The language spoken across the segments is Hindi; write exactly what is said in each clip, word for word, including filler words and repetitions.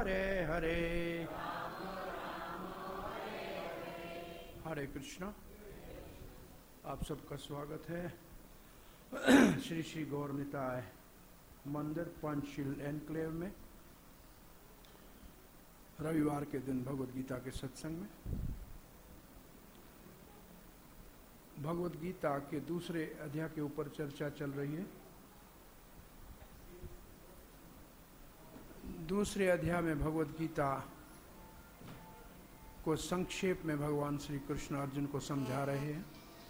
हरे हरे हरे कृष्णा। आप सबका स्वागत है श्री श्री गौर निताय मंदिर पंचशील एनक्लेव में रविवार के दिन भगवद गीता के सत्संग में। भगवद गीता के दूसरे अध्याय के ऊपर चर्चा चल रही है। दूसरे अध्याय में भगवद गीता को संक्षेप में भगवान श्री कृष्ण अर्जुन को समझा रहे हैं।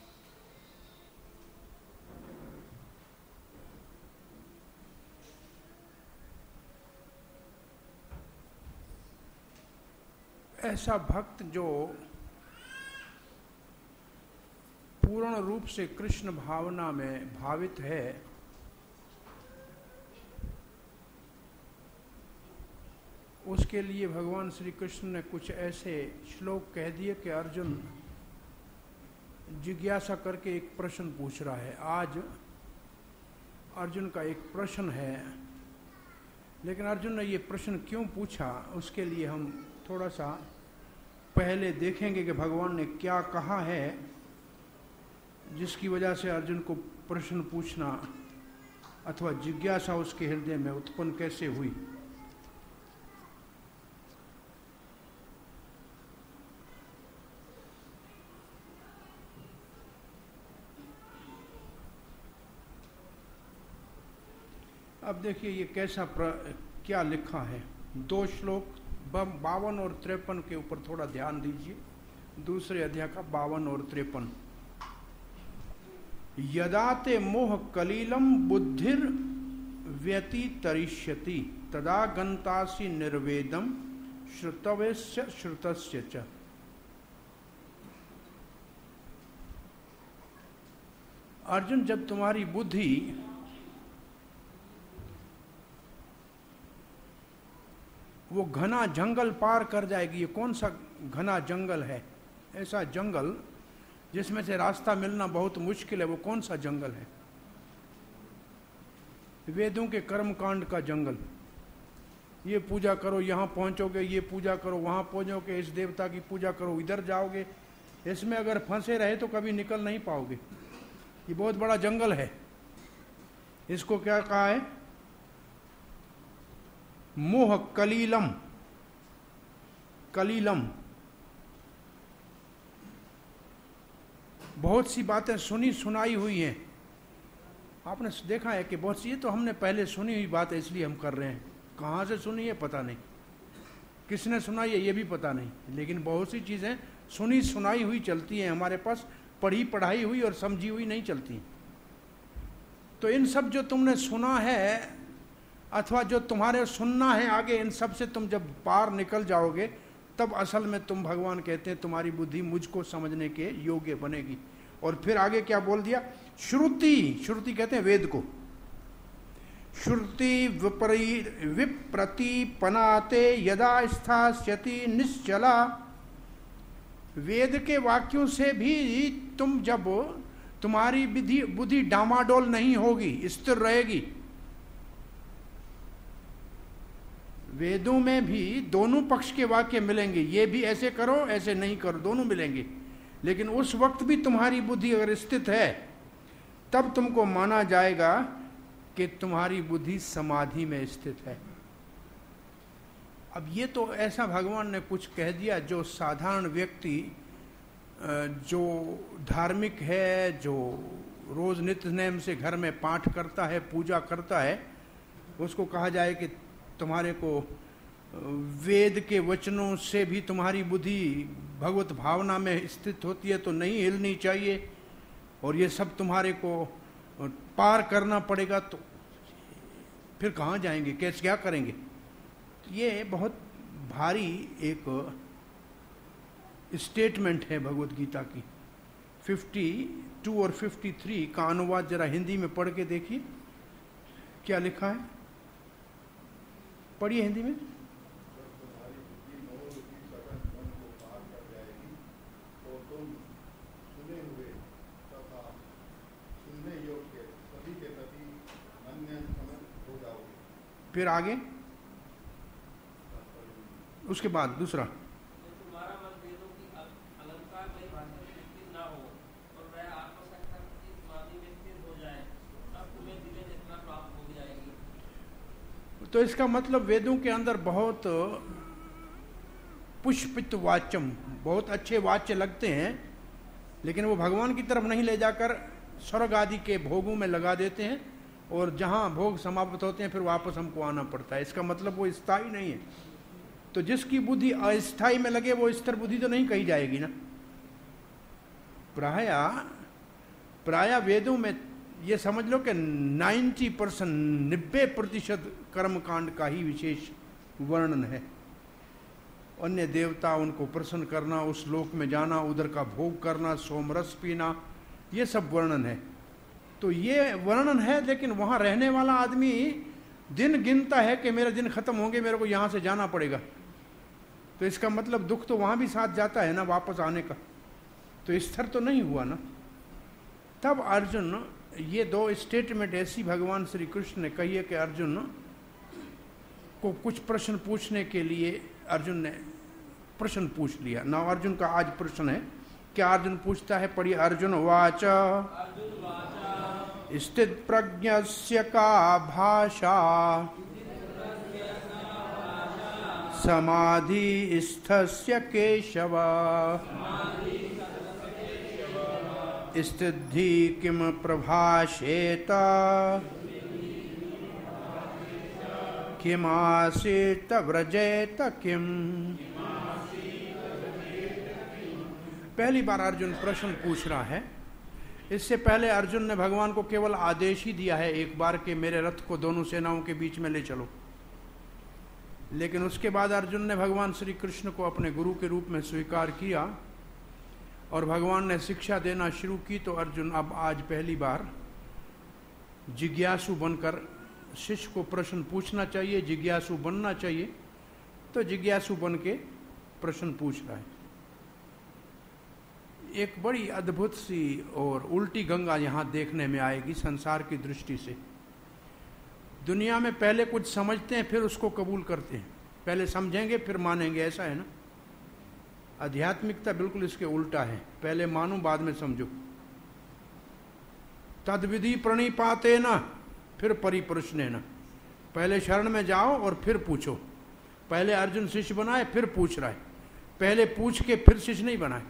ऐसा भक्त जो पूर्ण रूप से कृष्ण भावना में भावित है, उसके लिए भगवान श्री कृष्ण ने कुछ ऐसे श्लोक कह दिए कि अर्जुन जिज्ञासा करके एक प्रश्न पूछ रहा है। आज अर्जुन का एक प्रश्न है, लेकिन अर्जुन ने ये प्रश्न क्यों पूछा उसके लिए हम थोड़ा सा पहले देखेंगे कि भगवान ने क्या कहा है, जिसकी वजह से अर्जुन को प्रश्न पूछना अथवा जिज्ञासा उसके हृदय में उत्पन्न कैसे हुई। अब देखिए ये कैसा प्र, क्या लिखा है। दो श्लोक बावन और तिरपन के ऊपर थोड़ा ध्यान दीजिए। दूसरे अध्याय का बावन और तिरपन। यदा ते मोह कलीलम बुद्धिर व्यतितरिष्यति तदा गंतासि निर्वेदम श्रुतवेश्य श्रुतस्य च। अर्जुन, जब तुम्हारी बुद्धि वो घना जंगल पार कर जाएगी। ये कौन सा घना जंगल है? ऐसा जंगल जिसमें से रास्ता मिलना बहुत मुश्किल है। वो कौन सा जंगल है? वेदों के कर्मकांड का जंगल। ये पूजा करो, यहाँ पहुंचोगे, ये पूजा करो, वहां पहुंचोगे, इस देवता की पूजा करो, इधर जाओगे। इसमें अगर फंसे रहे तो कभी निकल नहीं पाओगे। ये बहुत बड़ा जंगल है। इसको क्या कहा है? मोह कलीलम। कलीलम। बहुत सी बातें सुनी सुनाई हुई हैं। आपने देखा है कि बहुत सी, ये तो हमने पहले सुनी हुई बात है इसलिए हम कर रहे हैं। कहाँ से सुनी है पता नहीं, किसने सुनाई है ये भी पता नहीं, लेकिन बहुत सी चीजें सुनी सुनाई हुई चलती हैं हमारे पास। पढ़ी पढ़ाई हुई और समझी हुई नहीं चलती। तो इन सब जो तुमने सुना है अथवा जो तुम्हारे सुनना है आगे, इन सब से तुम जब पार निकल जाओगे तब असल में तुम, भगवान कहते हैं, तुम्हारी बुद्धि मुझको समझने के योग्य बनेगी। और फिर आगे क्या बोल दिया? श्रुति। श्रुति कहते हैं वेद को। श्रुति विपरी विप्रतिपनाते यदा स्थास्यति निश्चला। वेद के वाक्यों से भी तुम, जब तुम्हारी बुद्धि बुद्धि डामाडोल नहीं होगी, स्थिर रहेगी। वेदों में भी दोनों पक्ष के वाक्य मिलेंगे। ये भी ऐसे करो, ऐसे नहीं करो, दोनों मिलेंगे। लेकिन उस वक्त भी तुम्हारी बुद्धि अगर स्थित है तब तुमको माना जाएगा कि तुम्हारी बुद्धि समाधि में स्थित है। अब ये तो ऐसा भगवान ने कुछ कह दिया जो साधारण व्यक्ति, जो धार्मिक है, जो रोज नित्य नेम से घर में पाठ करता है, पूजा करता है, उसको कहा जाए कि तुम्हारे को वेद के वचनों से भी तुम्हारी बुद्धि भगवत भावना में स्थित होती है तो नहीं हिलनी चाहिए, और ये सब तुम्हारे को पार करना पड़ेगा। तो फिर कहाँ जाएंगे, कैसे, क्या करेंगे? ये बहुत भारी एक स्टेटमेंट है भगवत गीता की। बावन और तिरेपन का अनुवाद जरा हिंदी में पढ़ के देखिए क्या लिखा है। पढ़िए हिंदी में। फिर आगे उसके बाद दूसरा, तुम्हारा मन वेदों की अलंकार में भाषा में विकसित ना हो और वह आत्मसाक्षात्कार की समाधि में स्थिर हो जाए, तब तुम्हें दिव्य चेतना प्राप्त हो जाएगी। तो इसका मतलब वेदों के अंदर बहुत पुष्पित वाच्यम, बहुत अच्छे वाच्य लगते हैं, लेकिन वो भगवान की तरफ नहीं ले जाकर स्वर्ग आदि के भोगों में लगा देते हैं, और जहां भोग समाप्त होते हैं फिर वापस हमको आना पड़ता है। इसका मतलब वो स्थायी नहीं है। तो जिसकी बुद्धि अस्थायी में लगे वो स्थिर बुद्धि तो नहीं कही जाएगी ना। प्राय प्राय वेदों में ये समझ लो कि नब्बे परसेंट नब्बे प्रतिशत कर्मकांड का ही विशेष वर्णन है। अन्य देवता, उनको प्रसन्न करना, उस लोक में जाना, उधर का भोग करना, सोमरस पीना, ये सब वर्णन है। तो ये वर्णन है, लेकिन वहां रहने वाला आदमी दिन गिनता है कि मेरे दिन खत्म होंगे, मेरे को यहां से जाना पड़ेगा। तो इसका मतलब दुख तो वहां भी साथ जाता है ना, वापस आने का। तो स्थिर तो नहीं हुआ ना। तब अर्जुन, ये दो स्टेटमेंट ऐसी भगवान श्री कृष्ण ने कही है कि अर्जुन को कुछ प्रश्न पूछने के लिए अर्जुन ने प्रश्न पूछ लिया ना। अर्जुन का आज प्रश्न है, क्या अर्जुन पूछता है, पढ़िए। अर्जुन वाच स्थित प्रज्ञस्य का भाषा समाधि स्थस्य केशव स्थिति किम प्रभाषेत किमासीत व्रजेत किम। पहली बार अर्जुन प्रश्न पूछ रहा है। इससे पहले अर्जुन ने भगवान को केवल आदेश ही दिया है एक बार कि मेरे रथ को दोनों सेनाओं के बीच में ले चलो। लेकिन उसके बाद अर्जुन ने भगवान श्री कृष्ण को अपने गुरु के रूप में स्वीकार किया और भगवान ने शिक्षा देना शुरू की। तो अर्जुन अब आज पहली बार जिज्ञासु बनकर, शिष्य को प्रश्न पूछना चाहिए, जिज्ञासु बनना चाहिए, तो जिज्ञासु बन के प्रश्न पूछ रहा है। एक बड़ी अद्भुत सी और उल्टी गंगा यहाँ देखने में आएगी संसार की दृष्टि से। दुनिया में पहले कुछ समझते हैं फिर उसको कबूल करते हैं, पहले समझेंगे फिर मानेंगे, ऐसा है ना। आध्यात्मिकता बिल्कुल इसके उल्टा है, पहले मानो बाद में समझो। तद्विधि प्रणिपाते न फिर परिप्रश्ने न, पहले शरण में जाओ और फिर पूछो। पहले अर्जुन शिष्य बनाए फिर पूछ रहा है, पहले पूछ के फिर शिष्य नहीं बनाए।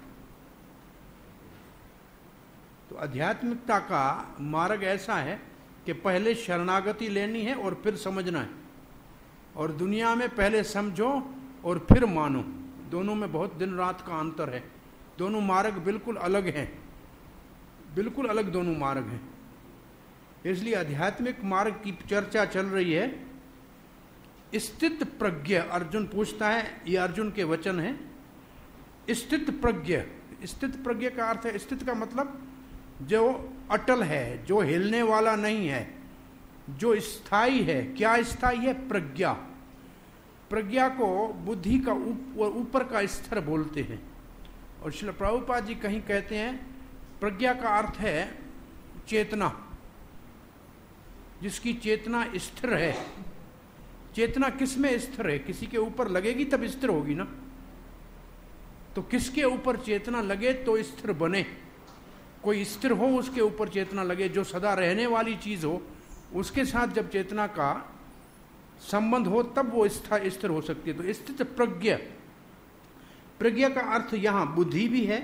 तो आध्यात्मिकता का मार्ग ऐसा है कि पहले शरणागति लेनी है और फिर समझना है, और दुनिया में पहले समझो और फिर मानो। दोनों में बहुत दिन रात का अंतर है, दोनों मार्ग बिल्कुल अलग हैं, बिल्कुल अलग दोनों मार्ग हैं। इसलिए आध्यात्मिक मार्ग की चर्चा चल रही है। स्थित प्रज्ञ अर्जुन पूछता है, ये अर्जुन के वचन है। स्थित प्रज्ञ, स्थित प्रज्ञ का अर्थ है, स्थित का मतलब जो अटल है, जो हिलने वाला नहीं है, जो स्थायी है। क्या स्थायी है? प्रज्ञा। प्रज्ञा को बुद्धि का ऊपर का स्तर बोलते हैं। और श्रील प्रभुपाद जी कहीं कहते हैं प्रज्ञा का अर्थ है चेतना, जिसकी चेतना स्थिर है। चेतना किस में स्थिर है? किसी के ऊपर लगेगी तब स्थिर होगी ना। तो किसके ऊपर चेतना लगे तो स्थिर बने? कोई स्थिर हो उसके ऊपर चेतना लगे, जो सदा रहने वाली चीज हो उसके साथ जब चेतना का संबंध हो तब वो स्थिर हो सकती है। तो स्थित प्रज्ञा, प्रज्ञा का अर्थ यहां बुद्धि भी है।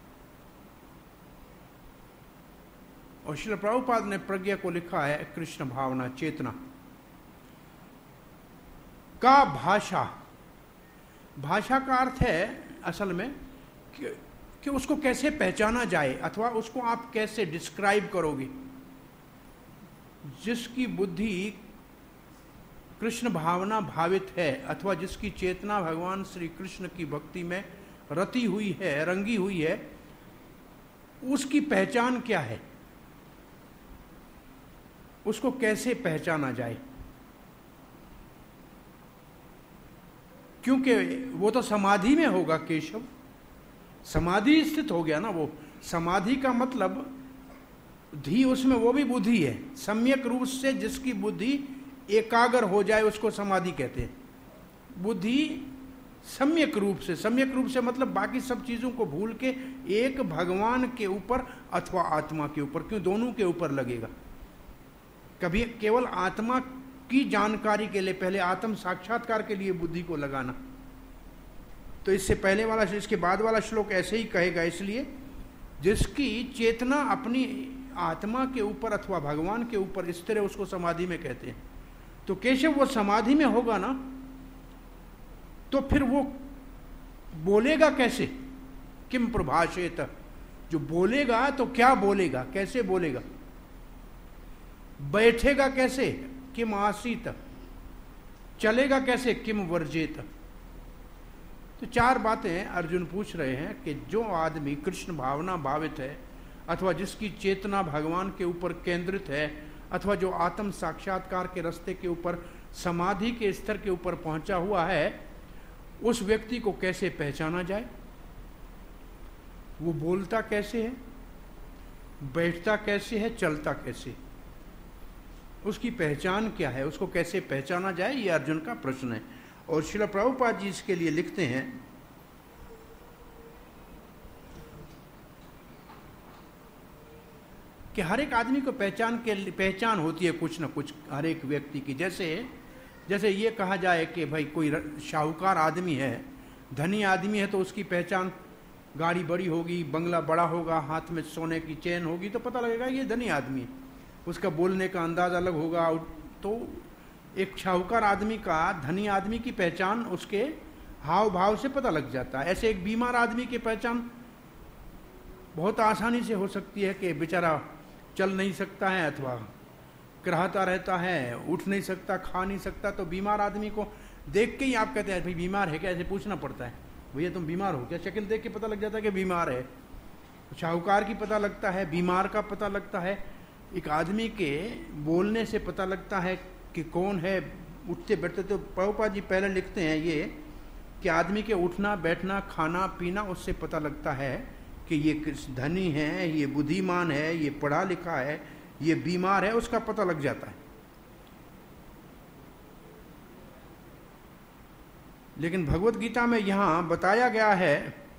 और श्रील प्रभुपाद ने प्रज्ञा को लिखा है कृष्ण भावना, चेतना का भाषा। भाषा का अर्थ है असल में कि, कि उसको कैसे पहचाना जाए, अथवा उसको आप कैसे डिस्क्राइब करोगे। जिसकी बुद्धि कृष्ण भावना भावित है, अथवा जिसकी चेतना भगवान श्री कृष्ण की भक्ति में रती हुई है, रंगी हुई है, उसकी पहचान क्या है, उसको कैसे पहचाना जाए। क्योंकि वो तो समाधि में होगा केशव, समाधि स्थित हो गया ना वो। समाधि का मतलब धी, उसमें वो भी बुद्धि है। सम्यक रूप से जिसकी बुद्धि एकाग्र हो जाए उसको समाधि कहते हैं। बुद्धि सम्यक रूप से, सम्यक रूप से मतलब बाकी सब चीज़ों को भूल के एक भगवान के ऊपर अथवा आत्मा के ऊपर, क्यों दोनों के ऊपर लगेगा। कभी केवल आत्मा की जानकारी के लिए, पहले आत्म साक्षात्कार के लिए बुद्धि को लगाना। तो इससे पहले वाला, इसके बाद वाला श्लोक ऐसे ही कहेगा, इसलिए जिसकी चेतना अपनी आत्मा के ऊपर अथवा भगवान के ऊपर स्थिर है उसको समाधि में कहते हैं। तो केशव वो समाधि में होगा ना, तो फिर वो बोलेगा कैसे? किम प्रभाषेत, जो बोलेगा तो क्या बोलेगा, कैसे बोलेगा? बैठेगा कैसे? किम आसीत, चलेगा कैसे? किम वर्जेत। तो चार बातें अर्जुन पूछ रहे हैं कि जो आदमी कृष्ण भावना भावित है अथवा जिसकी चेतना भगवान के ऊपर केंद्रित है अथवा जो आत्म साक्षात्कार के रास्ते के ऊपर समाधि के स्तर के ऊपर पहुंचा हुआ है, उस व्यक्ति को कैसे पहचाना जाए? वो बोलता कैसे है, बैठता कैसे है, चलता कैसे, उसकी पहचान क्या है, उसको कैसे पहचाना जाए, ये अर्जुन का प्रश्न है। और श्रील प्रभुपाद जी इसके लिए लिखते हैं कि हर एक आदमी को पहचान के पहचान होती है कुछ ना कुछ, हर एक व्यक्ति की। जैसे जैसे ये कहा जाए कि भाई कोई शाहूकार आदमी है, धनी आदमी है, तो उसकी पहचान गाड़ी बड़ी होगी, बंगला बड़ा होगा, हाथ में सोने की चेन होगी, तो पता लगेगा ये धनी आदमी है। उसका बोलने का अंदाज अलग होगा। तो एक शाहूकार आदमी का धनी आदमी की पहचान उसके हाव भाव से पता लग जाता है। ऐसे एक बीमार आदमी की पहचान बहुत आसानी से हो सकती है कि बेचारा चल नहीं सकता है अथवा कराहता रहता है, उठ नहीं सकता, खा नहीं सकता, तो बीमार आदमी को देख के ही आप कहते हैं भाई बीमार है क्या, ऐसे पूछना पड़ता है, भैया तुम बीमार हो क्या? शक्ल देख के पता लग जाता है कि बीमार है। शाहूकार की पता लगता है, बीमार का पता लगता है, एक आदमी के बोलने से पता लगता है कि कौन है, उठते बैठते। तो प्रभुपाद जी पहले लिखते हैं ये कि आदमी के उठना बैठना खाना पीना उससे पता लगता है कि ये धनी है, ये बुद्धिमान है, ये पढ़ा लिखा है, ये बीमार है, उसका पता लग जाता है। लेकिन भगवत गीता में यहां बताया गया है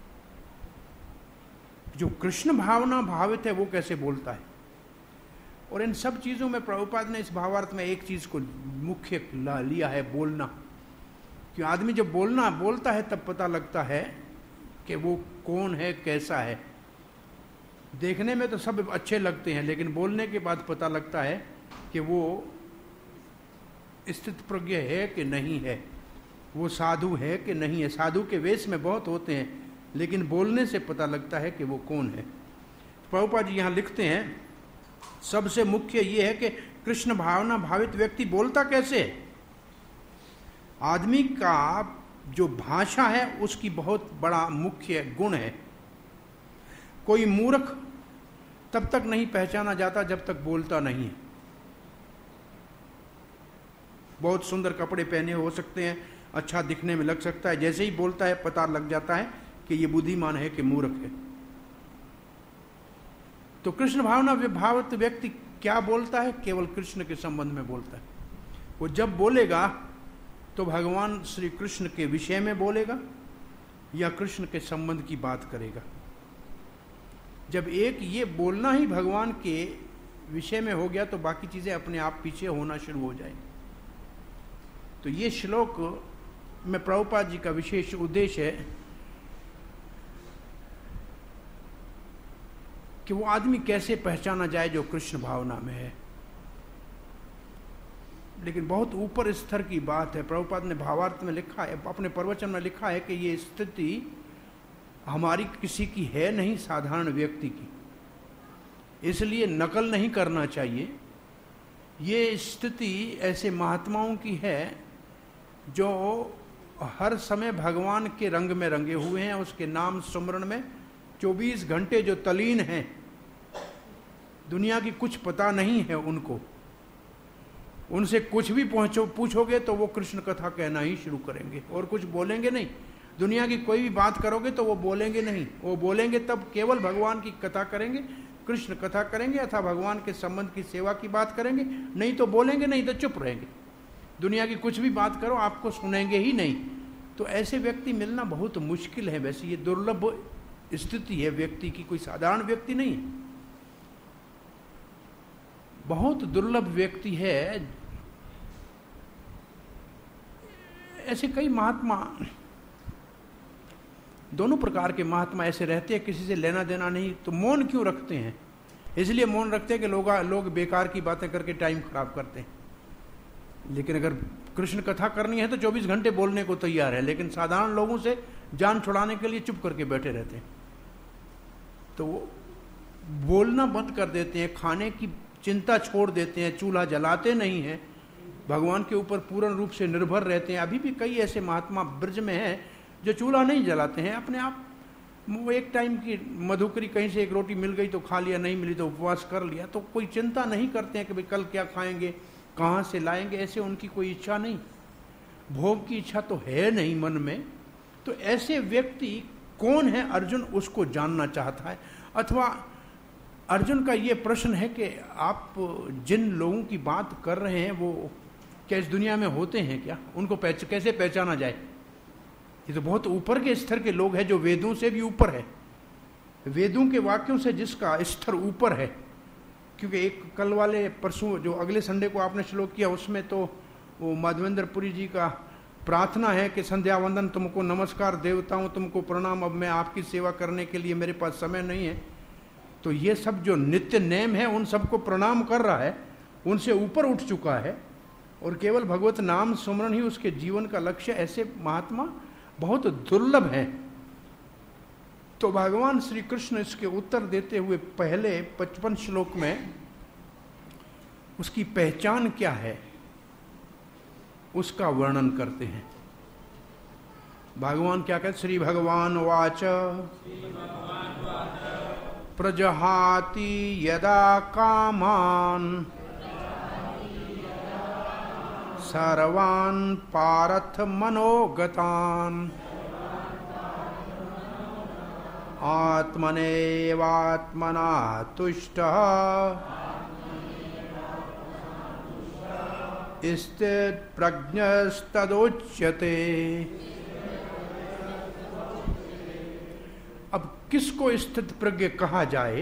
जो कृष्ण भावना भावित है वो कैसे बोलता है। और इन सब चीजों में प्रभुपाद ने इस भावार्थ में एक चीज को मुख्य लिया है, बोलना। कि आदमी जब बोलना बोलता है तब पता लगता है कि वो कौन है, कैसा है। देखने में तो सब अच्छे लगते हैं, लेकिन बोलने के बाद पता लगता है कि वो स्थित प्रज्ञ है कि नहीं है, वो साधु है कि नहीं है। साधु के वेश में बहुत होते हैं, लेकिन बोलने से पता लगता है कि वो कौन है। प्रभुपाद जी यहाँ लिखते हैं सबसे मुख्य ये है कि कृष्ण भावना भावित व्यक्ति बोलता कैसे है। आदमी का जो भाषा है उसकी बहुत बड़ा मुख्य गुण है। कोई मूर्ख तब तक नहीं पहचाना जाता जब तक बोलता नहीं है। बहुत सुंदर कपड़े पहने हो सकते हैं, अच्छा दिखने में लग सकता है, जैसे ही बोलता है पता लग जाता है कि ये बुद्धिमान है कि मूर्ख है। तो कृष्ण भावना विभावित व्यक्ति क्या बोलता है? केवल कृष्ण के संबंध में बोलता है। वो जब बोलेगा तो भगवान श्री कृष्ण के विषय में बोलेगा या कृष्ण के संबंध की बात करेगा। जब एक ये बोलना ही भगवान के विषय में हो गया तो बाकी चीजें अपने आप पीछे होना शुरू हो जाएंगी। तो ये श्लोक में प्रभुपाद जी का विशेष उद्देश्य है कि वो आदमी कैसे पहचाना जाए जो कृष्ण भावना में है। लेकिन बहुत ऊपर स्तर की बात है। प्रभुपाद ने भावार्थ में लिखा है, अपने प्रवचन में लिखा है कि ये स्थिति हमारी किसी की है नहीं, साधारण व्यक्ति की, इसलिए नकल नहीं करना चाहिए। ये स्थिति ऐसे महात्माओं की है जो हर समय भगवान के रंग में रंगे हुए हैं, उसके नाम सुमरण में चौबीस घंटे जो तलीन हैं। दुनिया की कुछ पता नहीं है उनको, उनसे कुछ भी पहुंचो पूछोगे तो वो कृष्ण कथा कहना ही शुरू करेंगे और कुछ बोलेंगे नहीं। दुनिया की कोई भी बात करोगे तो वो बोलेंगे नहीं। वो बोलेंगे तब केवल भगवान की कथा करेंगे, कृष्ण कथा करेंगे अथवा भगवान के संबंध की सेवा की बात करेंगे, नहीं तो बोलेंगे नहीं तो चुप रहेंगे। दुनिया की कुछ भी बात करो आपको सुनेंगे ही नहीं। तो ऐसे व्यक्ति मिलना बहुत मुश्किल है। वैसे ये दुर्लभ स्थिति है व्यक्ति की, कोई साधारण व्यक्ति नहीं है, बहुत दुर्लभ व्यक्ति है। ऐसे कई महात्मा, दोनों प्रकार के महात्मा ऐसे रहते हैं, किसी से लेना देना नहीं, तो मौन क्यों रखते हैं? इसलिए मौन रखते हैं कि लोग लोग बेकार की बातें करके टाइम खराब करते हैं। लेकिन अगर कृष्ण कथा करनी है तो चौबीस घंटे बोलने को तैयार है, लेकिन साधारण लोगों से जान छुड़ाने के लिए चुप करके बैठे रहते हैं। तो वो बोलना बंद कर देते हैं, खाने की चिंता छोड़ देते हैं, चूल्हा जलाते नहीं हैं, भगवान के ऊपर पूर्ण रूप से निर्भर रहते हैं। अभी भी कई ऐसे महात्मा ब्रज में हैं जो चूल्हा नहीं जलाते हैं, अपने आप वो एक टाइम की मधुकरी कहीं से एक रोटी मिल गई तो खा लिया, नहीं मिली तो उपवास कर लिया, तो कोई चिंता नहीं करते हैं कि भाई कल क्या खाएंगे, कहाँ से लाएंगे, ऐसे उनकी कोई इच्छा नहीं, भोग की इच्छा तो है नहीं मन में। तो ऐसे व्यक्ति कौन है अर्जुन उसको जानना चाहता है। अथवा अर्जुन का ये प्रश्न है कि आप जिन लोगों की बात कर रहे हैं वो क्या इस दुनिया में होते हैं क्या, उनको पहच, कैसे पहचाना जाए? ये तो बहुत ऊपर के स्तर के लोग हैं जो वेदों से भी ऊपर है, वेदों के वाक्यों से जिसका स्तर ऊपर है। क्योंकि एक कल वाले परसों जो अगले संडे को आपने श्लोक किया उसमें तो वो माधवेंद्रपुरी जी का प्रार्थना है कि संध्या वंदन तुमको, नमस्कार देवताओं तुमको प्रणाम, अब मैं आपकी सेवा करने के लिए मेरे पास समय नहीं है। तो ये सब जो नित्य नेम है उन सबको प्रणाम कर रहा है, उनसे ऊपर उठ चुका है और केवल भगवत नाम सुमरण ही उसके जीवन का लक्ष्य। ऐसे महात्मा बहुत दुर्लभ हैं। तो भगवान श्री कृष्ण इसके उत्तर देते हुए पहले पचपन श्लोक में उसकी पहचान क्या है उसका वर्णन करते हैं। भगवान क्या कहते? श्री भगवान वाच प्रजहाति यदा कामान सर्वान् पारथ मनोगतान् आत्मनेवात्मना तुष्टः स्थित प्रज्ञस्तदोच्यते। अब किसको स्थित प्रज्ञ कहा जाए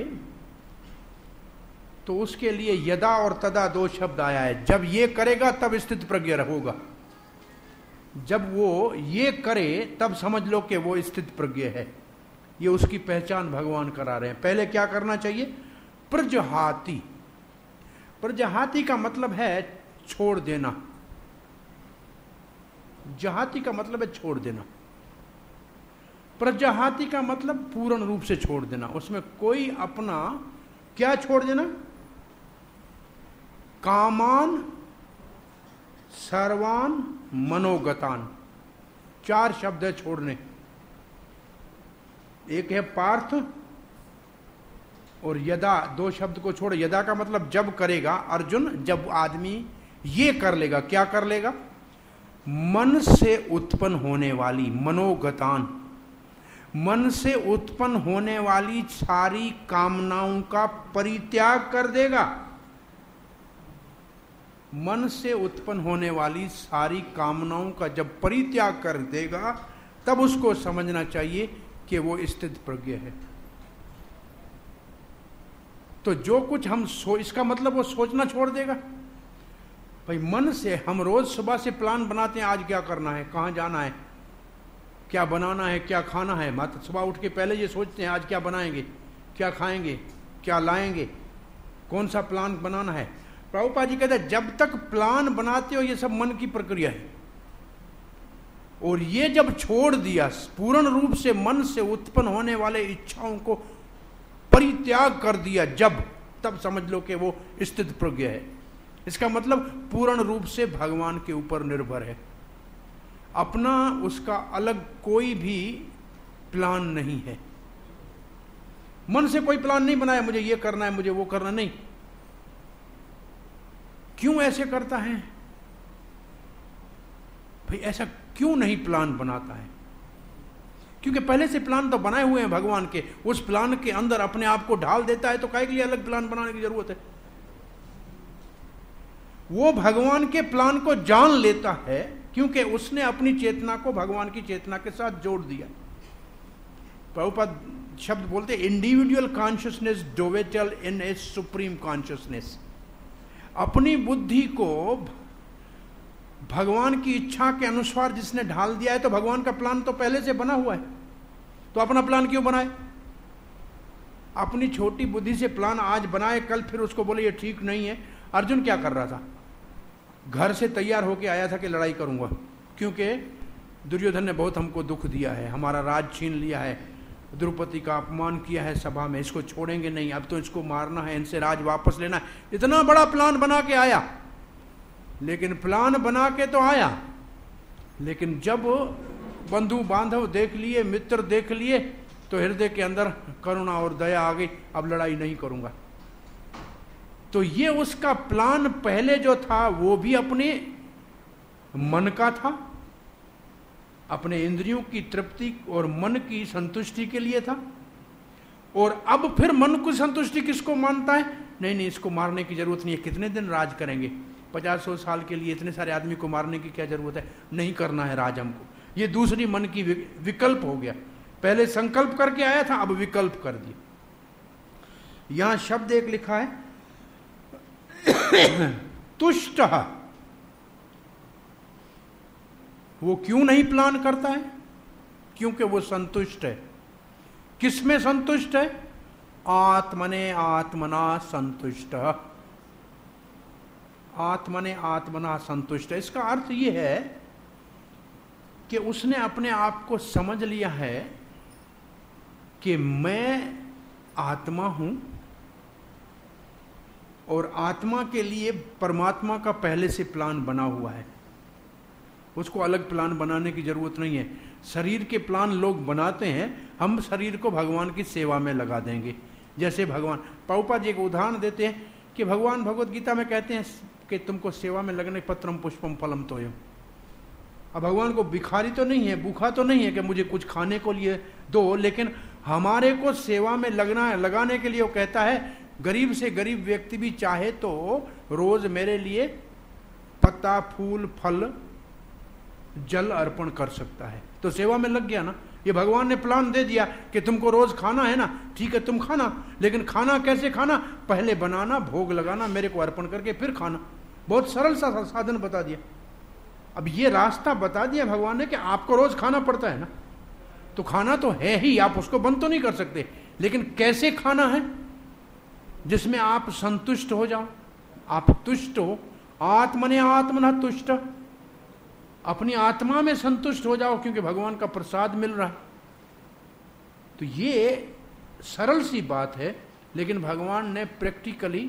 तो उसके लिए यदा और तदा दो शब्द आया है। जब ये करेगा तब स्थित प्रज्ञ होगा, जब वो ये करे तब समझ लो कि वो स्थित प्रज्ञ है। ये उसकी पहचान भगवान करा रहे हैं। पहले क्या करना चाहिए? प्रजहाति। प्रजहाति का मतलब है छोड़ देना, जहाति का मतलब है छोड़ देना। प्रजहाति का मतलब पूर्ण रूप से छोड़ देना, उसमें कोई अपना क्या छोड़ देना? कामान सर्वान मनोगतान, चार शब्द है छोड़ने। एक है पार्थ और यदा, दो शब्द को छोड़। यदा का मतलब जब करेगा अर्जुन, जब आदमी ये कर लेगा। क्या कर लेगा? मन से उत्पन्न होने वाली, मनोगतान, मन से उत्पन्न होने वाली सारी कामनाओं का परित्याग कर देगा। मन से उत्पन्न होने वाली सारी कामनाओं का जब परित्याग कर देगा तब उसको समझना चाहिए कि वो स्थित प्रज्ञ है। तो जो कुछ हम सो, इसका मतलब वो सोचना छोड़ देगा। भाई मन से हम रोज सुबह से प्लान बनाते हैं, आज क्या करना है, कहाँ जाना है, क्या बनाना है, क्या खाना है। मत सुबह उठ के पहले ये सोचते हैं आज क्या बनाएंगे, क्या खाएंगे, क्या लाएंगे, कौन सा प्लान बनाना है। प्रभुपाद जी कहते हैं जब तक प्लान बनाते हो ये सब मन की प्रक्रिया है, और ये जब छोड़ दिया पूर्ण रूप से, मन से उत्पन्न होने वाले इच्छाओं को परित्याग कर दिया जब, तब समझ लो कि वो स्थित प्रज्ञ है। इसका मतलब पूर्ण रूप से भगवान के ऊपर निर्भर है, अपना उसका अलग कोई भी प्लान नहीं है। मन से कोई प्लान नहीं बनाया मुझे ये करना है, मुझे वो करना नहीं। क्यों ऐसे करता है भाई? ऐसा क्यों नहीं प्लान बनाता है? क्योंकि पहले से प्लान तो बनाए हुए हैं भगवान के, उस प्लान के अंदर अपने आप को ढाल देता है, तो काहे के लिए अलग प्लान बनाने की जरूरत है? वो भगवान के प्लान को जान लेता है क्योंकि उसने अपनी चेतना को भगवान की चेतना के साथ जोड़ दिया। प्रभुपाद शब्द बोलते individual consciousness dovetail in a supreme consciousness. अपनी बुद्धि को भगवान की इच्छा के अनुसार जिसने ढाल दिया है, तो भगवान का प्लान तो पहले से बना हुआ है, तो अपना प्लान क्यों बनाए? अपनी छोटी बुद्धि से प्लान आज बनाए, कल फिर उसको बोले ये ठीक नहीं है। अर्जुन क्या कर रहा था? घर से तैयार होके आया था कि लड़ाई करूंगा, क्योंकि दुर्योधन ने बहुत हमको दुख दिया है, हमारा राज छीन लिया है, द्रौपदी का अपमान किया है सभा में, इसको छोड़ेंगे नहीं, अब तो इसको मारना है, इनसे राज वापस लेना है। इतना बड़ा प्लान बना के आया, लेकिन प्लान बना के तो आया, लेकिन जब बंधु बांधव देख लिए, मित्र देख लिए, तो हृदय के अंदर करुणा और दया आ गई, अब लड़ाई नहीं करूंगा। तो ये उसका प्लान पहले जो था वो भी अपने मन का था, अपने इंद्रियों की तृप्ति और मन की संतुष्टि के लिए था। और अब फिर मन की संतुष्टि किसको मानता है? नहीं नहीं, इसको मारने की जरूरत नहीं है, कितने दिन राज करेंगे, पचास सौ साल के लिए इतने सारे आदमी को मारने की क्या जरूरत है, नहीं करना है राज हमको। ये दूसरी मन की विकल्प हो गया। पहले संकल्प करके आया था, अब विकल्प कर दिया। यहां शब्द एक लिखा है तुष्ट। वो क्यों नहीं प्लान करता है? क्योंकि वो संतुष्ट है। किसमें संतुष्ट है? आत्मने आत्मना संतुष्ट। आत्मने आत्मना संतुष्ट है। इसका अर्थ ये है कि उसने अपने आप को समझ लिया है कि मैं आत्मा हूं और आत्मा के लिए परमात्मा का पहले से प्लान बना हुआ है, उसको अलग प्लान बनाने की जरूरत नहीं है। शरीर के प्लान लोग बनाते हैं, हम शरीर को भगवान की सेवा में लगा देंगे। जैसे भगवान प्रभुपाद जी एक उदाहरण देते हैं कि भगवान भगवत गीता में कहते हैं कि तुमको सेवा में लगने पत्रम पुष्पम फलम तोयम। अब भगवान को भिखारी तो नहीं है, भूखा तो नहीं है कि मुझे कुछ खाने को लिए दो, लेकिन हमारे को सेवा में लगना लगाने के लिए वो कहता है गरीब से गरीब व्यक्ति भी चाहे तो रोज मेरे लिए पत्ता, फूल, फल, जल अर्पण कर सकता है, तो सेवा में लग गया ना। ये भगवान ने प्लान दे दिया कि तुमको रोज खाना है ना, ठीक है तुम खाना, लेकिन खाना कैसे खाना? पहले बनाना, भोग लगाना, मेरे को अर्पण करके फिर खाना। बहुत सरल सा साधन बता दिया। अब ये रास्ता बता दिया भगवान ने कि आपको रोज खाना पड़ता है ना, तो खाना तो है ही, आप उसको बंद तो नहीं कर सकते, लेकिन कैसे खाना है जिसमें आप संतुष्ट हो जाओ, आप तुष्ट हो। आत्मने आत्मना तुष्ट, अपनी आत्मा में संतुष्ट हो जाओ, क्योंकि भगवान का प्रसाद मिल रहा है। तो ये सरल सी बात है, लेकिन भगवान ने प्रैक्टिकली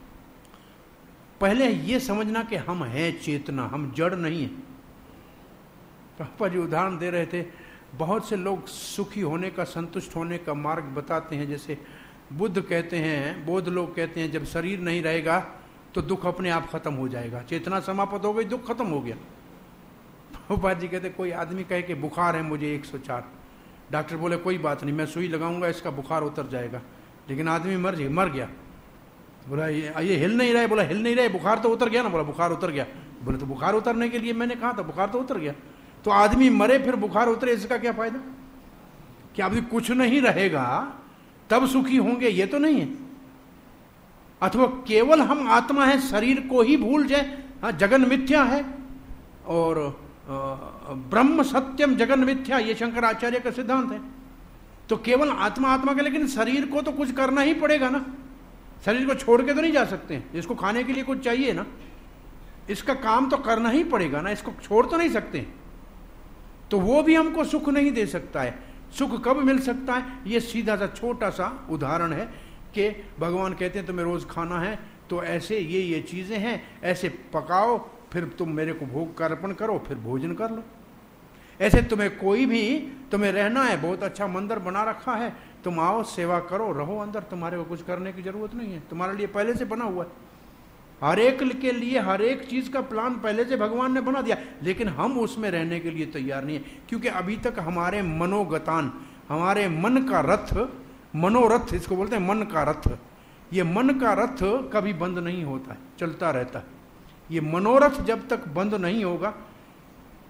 पहले ये समझना कि हम हैं चेतना, हम जड़ नहीं है। पापा जी उदाहरण दे रहे थे, बहुत से लोग सुखी होने का, संतुष्ट होने का मार्ग बताते हैं। जैसे बुद्ध कहते हैं, बौद्ध लोग कहते हैं जब शरीर नहीं रहेगा तो दुख अपने आप खत्म हो जाएगा, चेतना समाप्त हो गई, दुख खत्म हो गया। पापा जी कहते कोई आदमी कहे कि बुखार है मुझे एक सौ चार, डॉक्टर बोले कोई बात नहीं, मैं सुई लगाऊंगा, इसका बुखार उतर जाएगा, लेकिन आदमी मर गया मर गया बोला ये, ये हिल नहीं रहा है, बोला हिल नहीं रहा है, बुखार तो उतर गया ना, बोला बुखार उतर गया। बोले तो बुखार उतरने के लिए मैंने कहा था, बुखार तो उतर गया। तो आदमी मरे फिर बुखार उतरे, इसका क्या फायदा? क्या अभी कुछ नहीं रहेगा तब सुखी होंगे, ये तो नहीं है। अथवा केवल हम आत्मा है, शरीर को ही भूल जाए, हाँ जगन मिथ्या है और ब्रह्म सत्यम जगन मिथ्या, ये शंकराचार्य का सिद्धांत है। तो केवल आत्मा आत्मा के, लेकिन शरीर को तो कुछ करना ही पड़ेगा ना, शरीर को छोड़ के तो नहीं जा सकते हैं, इसको खाने के लिए कुछ चाहिए ना, इसका काम तो करना ही पड़ेगा ना, इसको छोड़ तो नहीं सकते। तो वो भी हमको सुख नहीं दे सकता है। सुख कब मिल सकता है? ये सीधा सा छोटा सा उदाहरण है कि भगवान कहते हैं तुम्हें रोज खाना है, तो ऐसे ये ये चीजें हैं, ऐसे पकाओ, फिर तुम मेरे को भोग का अर्पण करो, फिर भोजन कर लो। ऐसे तुम्हें कोई भी, तुम्हें रहना है, बहुत अच्छा मंदिर बना रखा है, तुम आओ सेवा करो, रहो अंदर, तुम्हारे को कुछ करने की जरूरत नहीं है, तुम्हारे लिए पहले से बना हुआ है। हर एक के लिए हर एक चीज का प्लान पहले से भगवान ने बना दिया, लेकिन हम उसमें रहने के लिए तैयार नहीं है, क्योंकि अभी तक हमारे मनोगतान, हमारे मन का रथ, मनोरथ इसको बोलते हैं, मन का रथ, ये मन का रथ कभी बंद नहीं होता है, चलता रहता है। ये मनोरथ जब तक बंद नहीं होगा,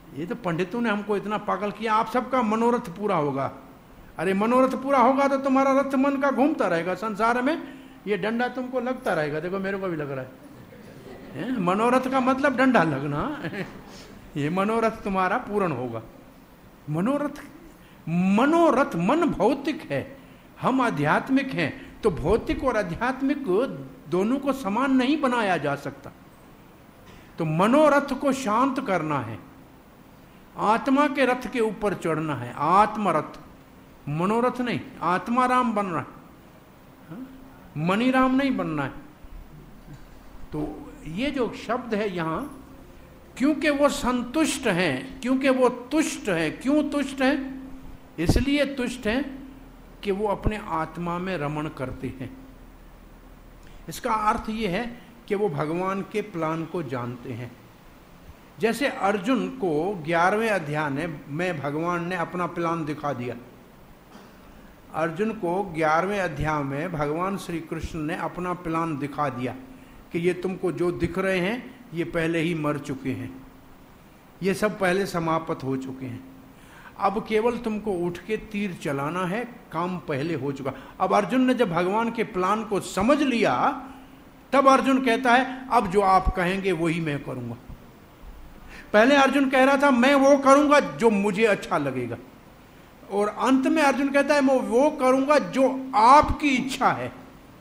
ये तो पंडितों ने हमको इतना पागल किया, आप सबका मनोरथ पूरा होगा। अरे मनोरथ पूरा होगा तो तुम्हारा रथ मन का घूमता रहेगा संसार में, ये डंडा तुमको लगता रहेगा। देखो मेरे को भी लग रहा है, है? मनोरथ का मतलब डंडा लगना। ये मनोरथ तुम्हारा पूर्ण होगा। मनोरथ मनोरथ मन भौतिक है, हम आध्यात्मिक हैं, तो भौतिक और आध्यात्मिक दोनों को समान नहीं बनाया जा सकता। तो मनोरथ को शांत करना है, आत्मा के रथ के ऊपर चढ़ना है। आत्मरथ, मनोरथ नहीं, आत्माराम बनना है, मनीराम नहीं बनना है। तो ये जो शब्द है यहां, क्योंकि वो संतुष्ट हैं, क्योंकि वो तुष्ट हैं। क्यों तुष्ट हैं? इसलिए तुष्ट हैं कि वो अपने आत्मा में रमण करते हैं। इसका अर्थ ये है कि वो भगवान के प्लान को जानते हैं। जैसे अर्जुन को ग्यारहवें अध्याय में भगवान ने अपना प्लान दिखा दिया। अर्जुन को ग्यारहवें अध्याय में भगवान श्री कृष्ण ने अपना प्लान दिखा दिया कि ये तुमको जो दिख रहे हैं ये पहले ही मर चुके हैं, ये सब पहले समाप्त हो चुके हैं, अब केवल तुमको उठ के तीर चलाना है, काम पहले हो चुका। अब अर्जुन ने जब भगवान के प्लान को समझ लिया, तब अर्जुन कहता है अब जो आप कहेंगे वही मैं करूंगा। पहले अर्जुन कह रहा था मैं वो करूंगा जो मुझे अच्छा लगेगा, और अंत में अर्जुन कहता है मैं वो करूंगा जो आपकी इच्छा है।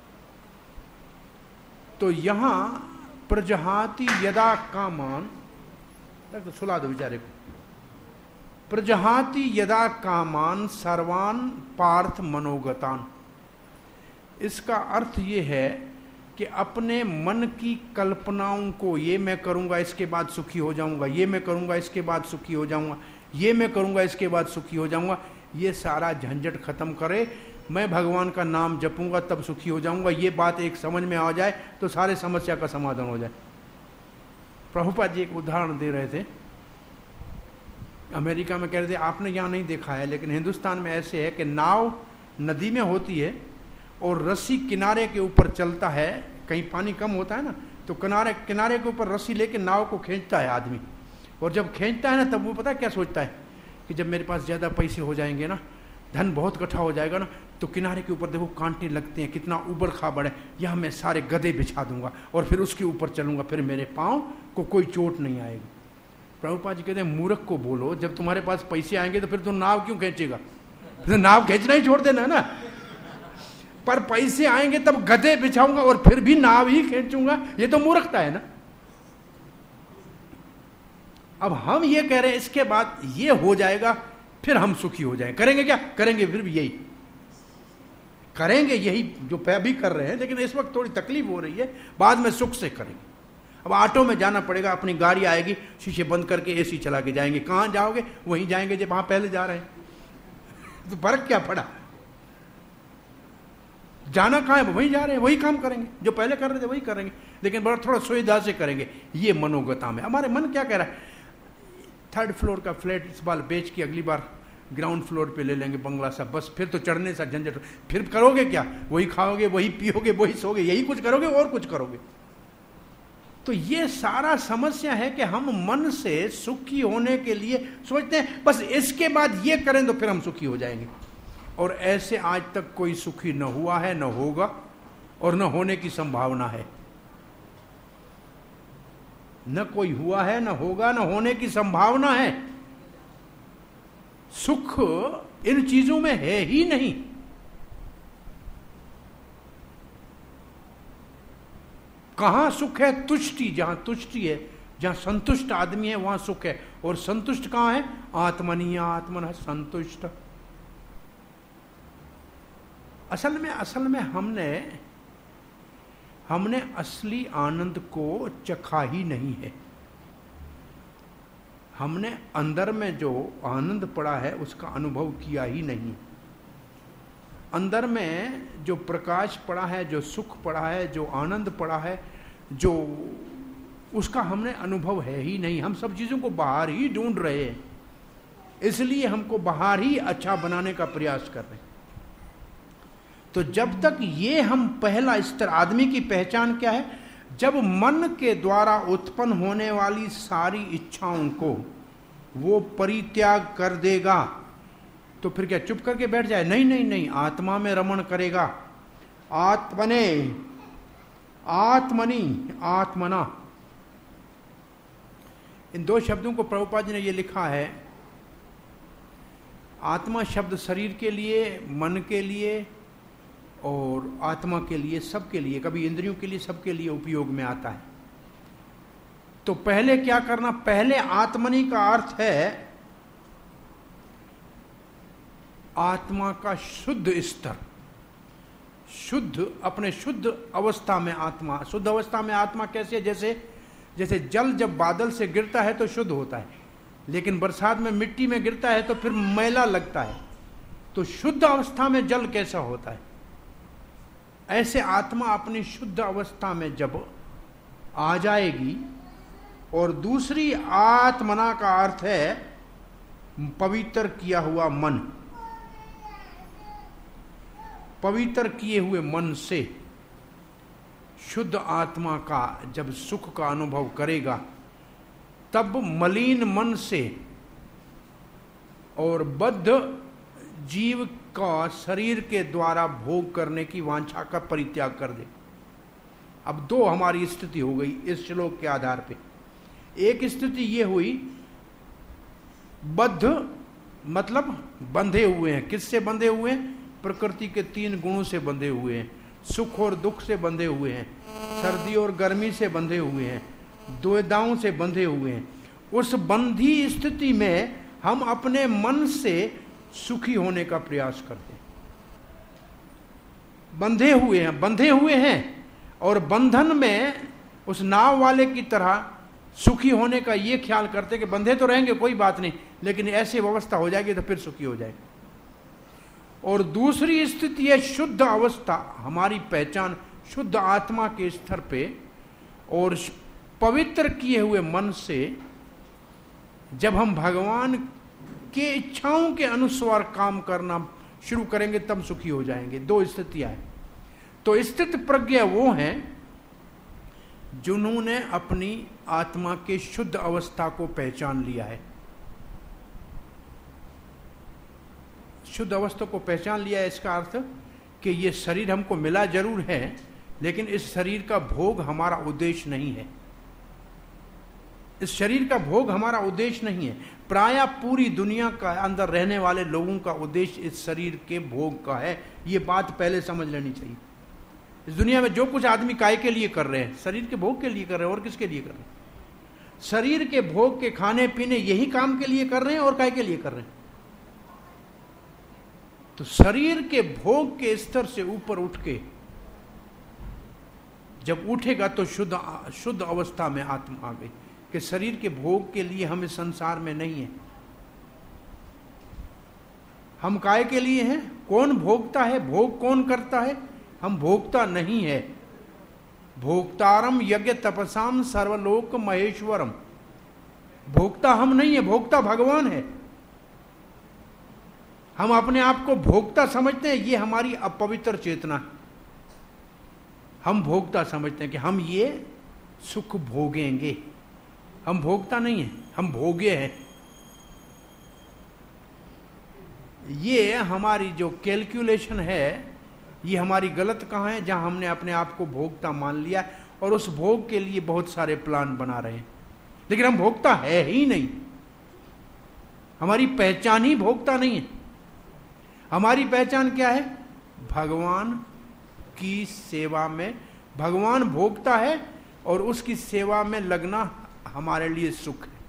तो यहां प्रजहाति यदा कामान, तो सुला दो बेचारे को, प्रजहाति यदा कामान सर्वान पार्थ मनोगतान। इसका अर्थ ये है कि अपने मन की कल्पनाओं को, ये मैं करूंगा इसके बाद सुखी हो जाऊंगा, ये मैं करूंगा इसके बाद सुखी हो जाऊंगा, ये मैं करूंगा इसके बाद सुखी हो जाऊंगा, ये सारा झंझट खत्म करे। मैं भगवान का नाम जपूंगा तब सुखी हो जाऊंगा, ये बात एक समझ में आ जाए तो सारे समस्या का समाधान हो जाए। प्रभुपाद जी एक उदाहरण दे रहे थे, अमेरिका में कह रहे थे आपने यहाँ नहीं देखा है लेकिन हिंदुस्तान में ऐसे है कि नाव नदी में होती है और रस्सी किनारे के ऊपर चलता है, कहीं पानी कम होता है ना, तो किनारे किनारे के ऊपर रस्सी लेके नाव को खींचता है आदमी, और जब खींचता है ना तब वो पता क्या सोचता है कि जब मेरे पास ज़्यादा पैसे हो जाएंगे ना, धन बहुत इकट्ठा हो जाएगा ना, तो किनारे के ऊपर देखो कांटे लगते हैं, कितना ऊबड़ खाबड़ है, यहाँ मैं सारे गधे बिछा दूंगा और फिर उसके ऊपर चलूंगा, फिर मेरे पाँव को कोई चोट नहीं आएगी। प्रभुपाद जी कहते हैं मूर्ख को बोलो, जब तुम्हारे पास पैसे आएंगे तो फिर तुम नाव क्यों खींचेगा? तो नाव खींचना ही छोड़ देना ना, पर पैसे आएंगे तब गधे बिछाऊंगा और फिर भी नाव ही खींचूंगा, ये तो मूर्खता है ना। अब हम ये कह रहे हैं इसके बाद ये हो जाएगा फिर हम सुखी हो जाएंगे। करेंगे क्या? करेंगे फिर भी यही करेंगे, यही जो भी कर रहे हैं, लेकिन इस वक्त थोड़ी तकलीफ हो रही है, बाद में सुख से करेंगे। अब ऑटो में जाना पड़ेगा, अपनी गाड़ी आएगी, शीशे बंद करके एसी चला के जाएंगे। कहाँ जाओगे? वहीं जाएंगे जब वहां पहले जा रहे हैं। तो फर्क क्या पड़ा? जाना कहाँ है? वहीं जा रहे हैं, वही काम करेंगे जो पहले कर रहे थे, वही करेंगे, लेकिन बड़ा थोड़ा सुविधा से करेंगे। ये मनोगता में हमारे मन क्या कह रहा है? थर्ड फ्लोर का फ्लैट इस बार बेच के अगली बार ग्राउंड फ्लोर पे ले लेंगे बंगला सा, बस फिर तो चढ़ने सा झंझट। फिर करोगे क्या? वही खाओगे, वही पियोगे, वही सोगे, यही कुछ करोगे और कुछ करोगे। तो ये सारा समस्या है कि हम मन से सुखी होने के लिए सोचते हैं बस इसके बाद ये करें तो फिर हम सुखी हो जाएंगे, और ऐसे आज तक कोई सुखी न हुआ है, न होगा, और न होने की संभावना है। न कोई हुआ है, न होगा, न होने की संभावना है। सुख इन चीजों में है ही नहीं। कहां सुख है? तुष्टि। जहां तुष्टि है, जहां संतुष्ट आदमी है वहां सुख है। और संतुष्ट कहां है? आत्मनि आत्मन संतुष्ट। असल में असल में हमने हमने असली आनंद को चखा ही नहीं है। हमने अंदर में जो आनंद पड़ा है उसका अनुभव किया ही नहीं। अंदर में जो प्रकाश पड़ा है, जो सुख पड़ा है, जो आनंद पड़ा है, जो उसका हमने अनुभव है ही नहीं। हम सब चीज़ों को बाहर ही ढूंढ रहे हैं, इसलिए हमको बाहर ही अच्छा बनाने का प्रयास कर रहे हैं। तो जब तक ये हम पहला स्तर, आदमी की पहचान क्या है? जब मन के द्वारा उत्पन्न होने वाली सारी इच्छाओं को वो परित्याग कर देगा। तो फिर क्या चुप करके बैठ जाए? नहीं नहीं नहीं, आत्मा में रमण करेगा। आत्मने, आत्मनि, आत्मना, इन दो शब्दों को प्रभुपाद जी ने ये लिखा है। आत्मा शब्द शरीर के लिए, मन के लिए और आत्मा के लिए, सबके लिए, कभी इंद्रियों के लिए, सबके लिए उपयोग में आता है। तो पहले क्या करना? पहले आत्मनि का अर्थ है आत्मा का शुद्ध स्तर, शुद्ध, अपने शुद्ध अवस्था में आत्मा। शुद्ध अवस्था में आत्मा कैसे है? जैसे जैसे जल जब बादल से गिरता है तो शुद्ध होता है, लेकिन बरसात में मिट्टी में गिरता है तो फिर मैला लगता है। तो शुद्ध अवस्था में जल कैसा होता है, ऐसे आत्मा अपनी शुद्ध अवस्था में जब आ जाएगी। और दूसरी आत्मना का अर्थ है पवित्र किया हुआ मन। पवित्र किए हुए मन से शुद्ध आत्मा का जब सुख का अनुभव करेगा, तब मलिन मन से और बद्ध जीव का शरीर के द्वारा भोग करने की वांछा का परित्याग कर दे। अब दो हमारी स्थिति हो गई इस श्लोक के आधार पे। एक स्थिति ये हुई, बद्ध मतलब बंधे हुए हैं। किससे बंधे हुए हैं? प्रकृति के तीन गुणों से बंधे हुए हैं। सुख और दुख से बंधे हुए हैं, सर्दी और गर्मी से बंधे हुए हैं, द्वैधाओं से बंधे हुए हैं। उस बंधी स्थिति में हम अपने मन से सुखी होने का प्रयास करते हैं। बंधे हुए हैं, बंधे हुए हैं और बंधन में उस नाव वाले की तरह सुखी होने का ये ख्याल करते कि बंधे तो रहेंगे, कोई बात नहीं, लेकिन ऐसी व्यवस्था हो जाएगी तो फिर सुखी हो जाएगी। और दूसरी स्थिति है शुद्ध अवस्था, हमारी पहचान शुद्ध आत्मा के स्तर पे और पवित्र किए हुए मन से जब हम भगवान के इच्छाओं के अनुसार काम करना शुरू करेंगे तब सुखी हो जाएंगे। दो स्थितियां हैं। तो स्थित प्रज्ञा वो हैं जिन्होंने अपनी आत्मा के शुद्ध अवस्था को पहचान लिया है। शुद्ध अवस्था को पहचान लिया है, इसका अर्थ कि ये शरीर हमको मिला जरूर है, लेकिन इस शरीर का भोग हमारा उद्देश्य नहीं है। इस शरीर का भोग हमारा उद्देश्य नहीं है। प्रायः पूरी दुनिया का अंदर रहने वाले लोगों का उद्देश्य इस शरीर के भोग का है। ये बात पहले समझ लेनी चाहिए। इस दुनिया में जो कुछ आदमी काय के लिए कर रहे हैं, शरीर के भोग के लिए कर रहे हैं। और किसके लिए कर रहे हैं? शरीर के भोग के खाने पीने यही काम के लिए कर रहे हैं। और काय के लिए कर रहे हैं? तो शरीर के भोग के स्तर से ऊपर उठ के जब उठेगा तो शुद्ध शुद्ध अवस्था में आत्मा आ गई कि शरीर के भोग के लिए हम इस संसार में नहीं है। हम काय के लिए हैं? कौन भोगता है? भोग कौन करता है? हम भोगता नहीं है। भोक्तारम यज्ञ तपसाम सर्वलोक महेश्वरम। भोक्ता हम नहीं है, भोक्ता भगवान है। हम अपने आप को भोक्ता समझते हैं, ये हमारी अपवित्र चेतना है। हम भोक्ता समझते हैं कि हम ये सुख भोगेंगे। हम भोक्ता नहीं है, हम भोगे हैं। ये हमारी जो कैलकुलेशन है, ये हमारी गलत कहाँ है? जहां हमने अपने आप को भोक्ता मान लिया और उस भोग के लिए बहुत सारे प्लान बना रहे हैं, लेकिन हम भोक्ता है ही नहीं। हमारी पहचान ही भोक्ता नहीं है। हमारी पहचान क्या है? भगवान की सेवा में। भगवान भोक्ता है और उसकी सेवा में लगना हमारे लिए सुख है।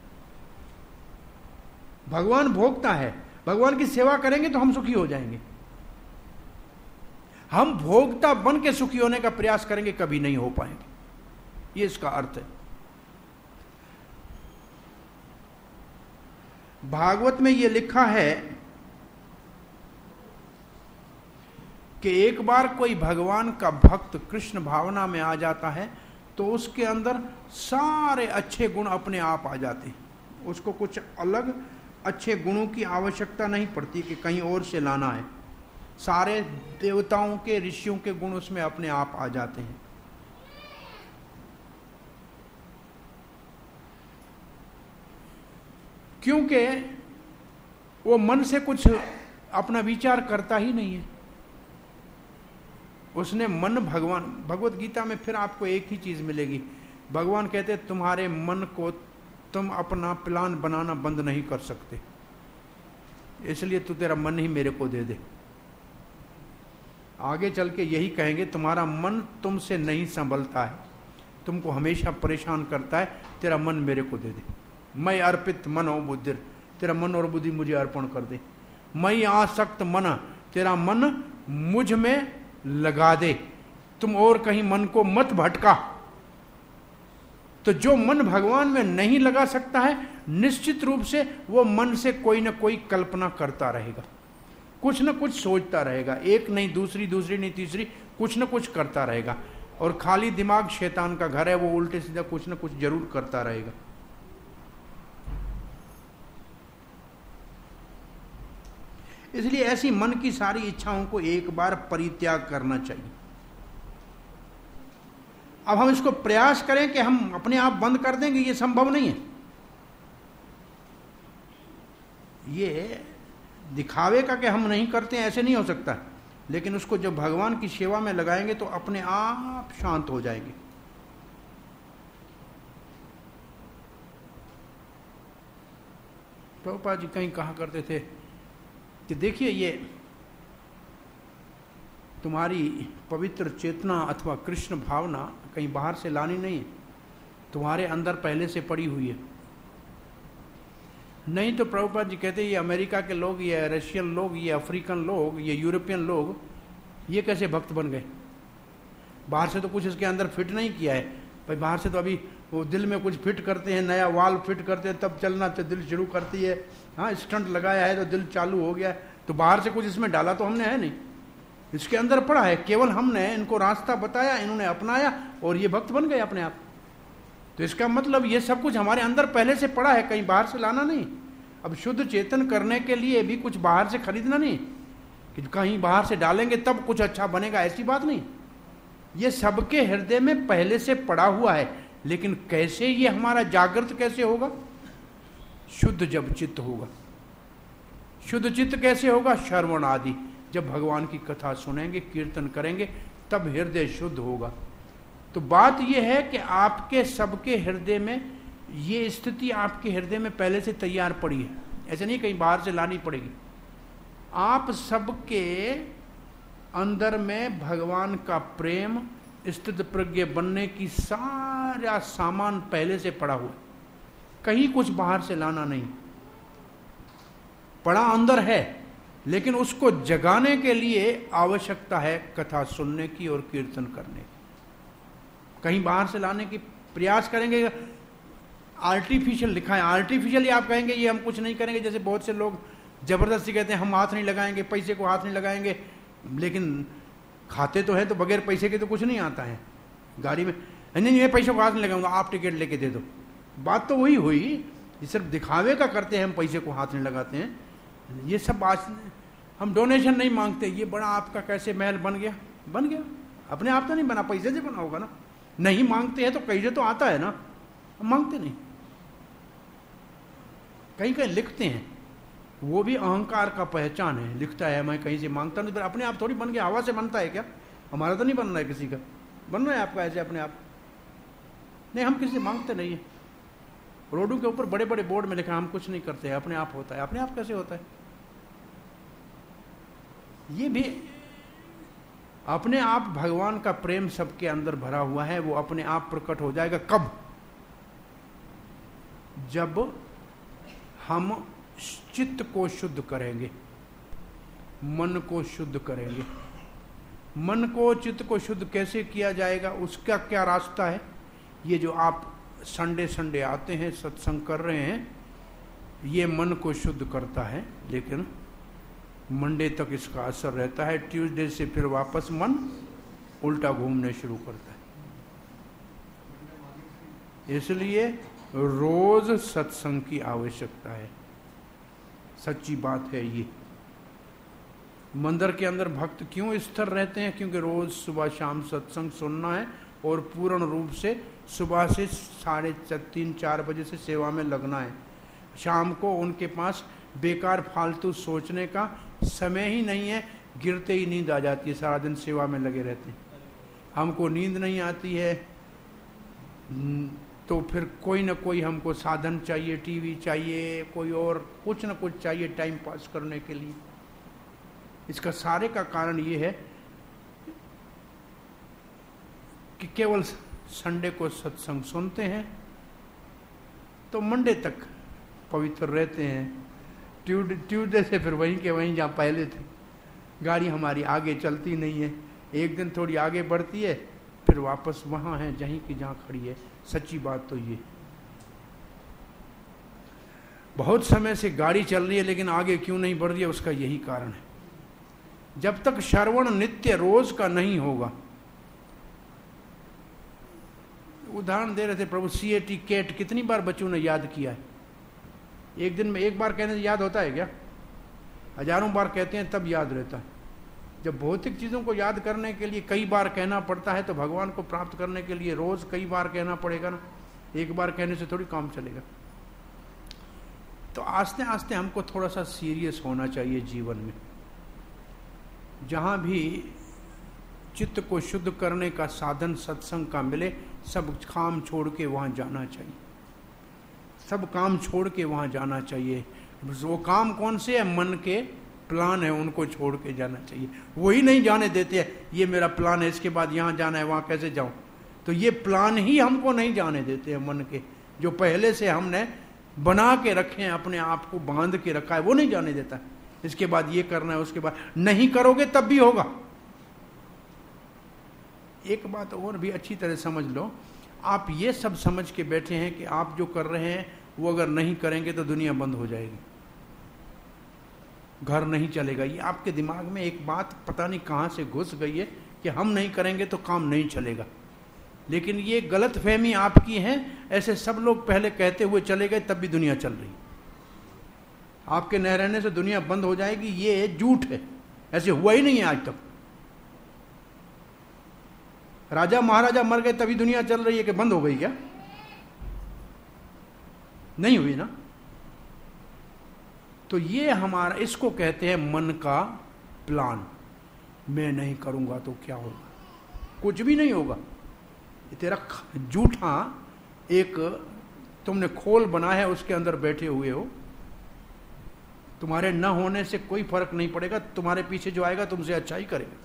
भगवान भोक्ता है, भगवान की सेवा करेंगे तो हम सुखी हो जाएंगे। हम भोक्ता बन के सुखी होने का प्रयास करेंगे, कभी नहीं हो पाएंगे। ये इसका अर्थ है। भागवत में ये लिखा है कि एक बार कोई भगवान का भक्त कृष्ण भावना में आ जाता है तो उसके अंदर सारे अच्छे गुण अपने आप आ जाते हैं। उसको कुछ अलग अच्छे गुणों की आवश्यकता नहीं पड़ती कि कहीं और से लाना है। सारे देवताओं के, ऋषियों के गुण उसमें अपने आप आ जाते हैं। क्योंकि वो मन से कुछ अपना विचार करता ही नहीं है। उसने मन, भगवान भगवत गीता में फिर आपको एक ही चीज मिलेगी। भगवान कहते तुम्हारे मन को तुम अपना प्लान बनाना बंद नहीं कर सकते, इसलिए तू तेरा मन ही मेरे को दे दे। आगे चल के यही कहेंगे तुम्हारा मन तुमसे नहीं संभलता है, तुमको हमेशा परेशान करता है, तेरा मन मेरे को दे दे। मैं अर्पित मन और बुद्धि, तेरा मन और बुद्धि मुझे अर्पण कर दे। मैं आसक्त मन, तेरा मन मुझ में लगा दे, तुम और कहीं मन को मत भटका। तो जो मन भगवान में नहीं लगा सकता है, निश्चित रूप से वो मन से कोई ना कोई कल्पना करता रहेगा, कुछ ना कुछ सोचता रहेगा, एक नहीं दूसरी, दूसरी नहीं तीसरी, कुछ ना कुछ करता रहेगा। और खाली दिमाग शैतान का घर है, वो उल्टे सीधा कुछ ना कुछ जरूर करता रहेगा। इसलिए ऐसी मन की सारी इच्छाओं को एक बार परित्याग करना चाहिए। अब हम इसको प्रयास करें कि हम अपने आप बंद कर देंगे, ये संभव नहीं है। ये दिखावे का कि हम नहीं करते हैं ऐसे नहीं हो सकता, लेकिन उसको जब भगवान की सेवा में लगाएंगे तो अपने आप शांत हो जाएंगे। प्रभुपाद जी कहीं कहा करते थे कि देखिए, ये तुम्हारी पवित्र चेतना अथवा कृष्ण भावना कहीं बाहर से लानी नहीं है, तुम्हारे अंदर पहले से पड़ी हुई है। नहीं तो प्रभुपाद जी कहते ये अमेरिका के लोग, ये रशियन लोग, ये अफ्रीकन लोग, ये यूरोपियन लोग, ये कैसे भक्त बन गए? बाहर से तो कुछ इसके अंदर फिट नहीं किया है भाई। बाहर से तो अभी वो दिल में कुछ फिट करते हैं, नया वाल फिट करते हैं, तब चलना तो दिल शुरू करती है। हाँ, स्टंट लगाया है तो दिल चालू हो गया। तो बाहर से कुछ इसमें डाला तो हमने है नहीं, इसके अंदर पड़ा है। केवल हमने इनको रास्ता बताया, इन्होंने अपनाया और ये भक्त बन गए अपने आप। तो इसका मतलब ये सब कुछ हमारे अंदर पहले से पड़ा है, कहीं बाहर से लाना नहीं। अब शुद्ध चेतन करने के लिए भी कुछ बाहर से खरीदना नहीं कि कहीं बाहर से डालेंगे तब कुछ अच्छा बनेगा, ऐसी बात नहीं। ये सबके हृदय में पहले से पड़ा हुआ है, लेकिन कैसे ये हमारा जागृत कैसे होगा? शुद्ध जब चित्त होगा। शुद्ध चित्त कैसे होगा? श्रवण आदि, जब भगवान की कथा सुनेंगे, कीर्तन करेंगे, तब हृदय शुद्ध होगा। तो बात यह है कि आपके सबके हृदय में ये स्थिति आपके हृदय में पहले से तैयार पड़ी है, ऐसे नहीं कहीं बाहर से लानी पड़ेगी। आप सबके अंदर में भगवान का प्रेम, स्थित प्रज्ञ बनने की सारा सामान पहले से पड़ा हुआ, कहीं कुछ बाहर से लाना नहीं। पड़ा अंदर है, लेकिन उसको जगाने के लिए आवश्यकता है कथा सुनने की और कीर्तन करने की। कहीं बाहर से लाने की प्रयास करेंगे, आर्टिफिशियल लिखा है, आर्टिफिशियली आप कहेंगे ये हम कुछ नहीं करेंगे। जैसे बहुत से लोग जबरदस्ती कहते हैं हम हाथ नहीं लगाएंगे, पैसे को हाथ नहीं लगाएंगे, लेकिन खाते तो है तो बगैर पैसे के तो कुछ नहीं आता है। गाड़ी में नहीं नहीं मैं पैसे को हाथ नहीं लगाऊंगा, आप टिकट लेके दे दो, बात तो वही हुई। ये सिर्फ दिखावे का करते हैं, हम पैसे को हाथ नहीं लगाते हैं। ये सब बात, हम डोनेशन नहीं मांगते। ये बड़ा आपका कैसे महल बन गया? बन गया, अपने आप तो नहीं बना, पैसे से बना होगा ना। नहीं मांगते हैं तो कैसे तो आता है ना, हम मांगते नहीं। कहीं कहीं लिखते हैं, वो भी अहंकार का पहचान है, लिखता है मैं कहीं से मांगता नहीं, अपने आप थोड़ी बन गया। हवा से बनता है क्या? हमारा तो नहीं बन रहा है, किसी का बन रहा है आपका ऐसे अपने आप। नहीं, हम किसी से मांगते नहीं है। रोडों के ऊपर बड़े बड़े बोर्ड में लिखा हम कुछ नहीं करते, अपने आप होता है। अपने आप कैसे होता है? ये भी अपने आप भगवान का प्रेम सबके अंदर भरा हुआ है, वो अपने आप प्रकट हो जाएगा। कब? जब हम चित्त को शुद्ध करेंगे, मन को शुद्ध करेंगे। मन को, चित्त को शुद्ध कैसे किया जाएगा, उसका क्या रास्ता है? ये जो आप संडे संडे आते हैं, सत्संग कर रहे हैं, ये मन को शुद्ध करता है, लेकिन मंडे तक इसका असर रहता है। ट्यूसडे से फिर वापस मन उल्टा घूमने शुरू करता है। इसलिए रोज सत्संग की आवश्यकता है। सच्ची बात है ये। मंदिर के अंदर भक्त क्यों स्थिर रहते हैं? क्योंकि रोज सुबह शाम सत्संग सुनना है और पूर्ण रूप से सुबह से साढ़े तीन चार बजे से सेवा में लगना है। शाम को उनके पास बेकार फालतू सोचने का समय ही नहीं है, गिरते ही नींद आ जाती है, सारा दिन सेवा में लगे रहते हैं। हमको नींद नहीं आती है तो फिर कोई ना कोई हमको साधन चाहिए, टीवी चाहिए, कोई और कुछ ना कुछ चाहिए टाइम पास करने के लिए। इसका सारे का कारण ये है कि केवल संडे को सत्संग सुनते हैं तो मंडे तक पवित्र रहते हैं, ट्यूसडे से फिर वहीं के वहीं जहाँ पहले थे। गाड़ी हमारी आगे चलती नहीं है, एक दिन थोड़ी आगे बढ़ती है फिर वापस वहाँ है जहीं की जहाँ खड़ी है। सच्ची बात तो ये, बहुत समय से गाड़ी चल रही है लेकिन आगे क्यों नहीं बढ़ रही है, उसका यही कारण है। जब तक श्रवण नित्य रोज का नहीं होगा, उदाहरण दे रहे थे प्रभु, सी ए टी कैट कितनी बार बच्चों ने याद किया है? एक दिन में एक बार कहने से याद होता है क्या? हजारों बार कहते हैं तब याद रहता है। जब भौतिक चीजों को याद करने के लिए कई बार कहना पड़ता है तो भगवान को प्राप्त करने के लिए रोज कई बार कहना पड़ेगा ना, एक बार कहने से थोड़ी काम चलेगा। तो आस्ते आस्ते हमको थोड़ा सा सीरियस होना चाहिए जीवन में। जहां भी चित्त को शुद्ध करने का साधन सत्संग का मिले, सब काम छोड़ के वहां जाना चाहिए, सब काम छोड़ के वहां जाना चाहिए। वो काम कौन से है? मन के प्लान है, उनको छोड़ के जाना चाहिए। वही नहीं जाने देते हैं, ये मेरा प्लान है, इसके बाद यहाँ जाना है, वहाँ कैसे जाऊँ? तो ये प्लान ही हमको नहीं जाने देते हैं। मन के जो पहले से हमने बना के रखे हैं, अपने आप को बांध के रखा है, वो नहीं जाने देता। इसके बाद ये करना है, उसके बाद नहीं करोगे तब भी होगा। एक बात और भी अच्छी तरह समझ लो, आप ये सब समझ के बैठे हैं कि आप जो कर रहे हैं वो अगर नहीं करेंगे तो दुनिया बंद हो जाएगी, घर नहीं चलेगा। ये आपके दिमाग में एक बात पता नहीं कहाँ से घुस गई है कि हम नहीं करेंगे तो काम नहीं चलेगा। लेकिन ये गलत फहमी आपकी है। ऐसे सब लोग पहले कहते हुए चले गए तब भी दुनिया चल रही। आपके न रहने से दुनिया बंद हो जाएगी, ये झूठ है। ऐसे हुआ ही नहीं है आज तक। राजा महाराजा मर गए तभी दुनिया चल रही है कि बंद हो गई क्या? नहीं हुई ना। तो ये हमारा, इसको कहते हैं मन का प्लान। मैं नहीं करूंगा तो क्या होगा? कुछ भी नहीं होगा। तेरा झूठा एक तुमने खोल बना है, उसके अंदर बैठे हुए हो। तुम्हारे न होने से कोई फर्क नहीं पड़ेगा, तुम्हारे पीछे जो आएगा तुमसे अच्छा ही करेगा।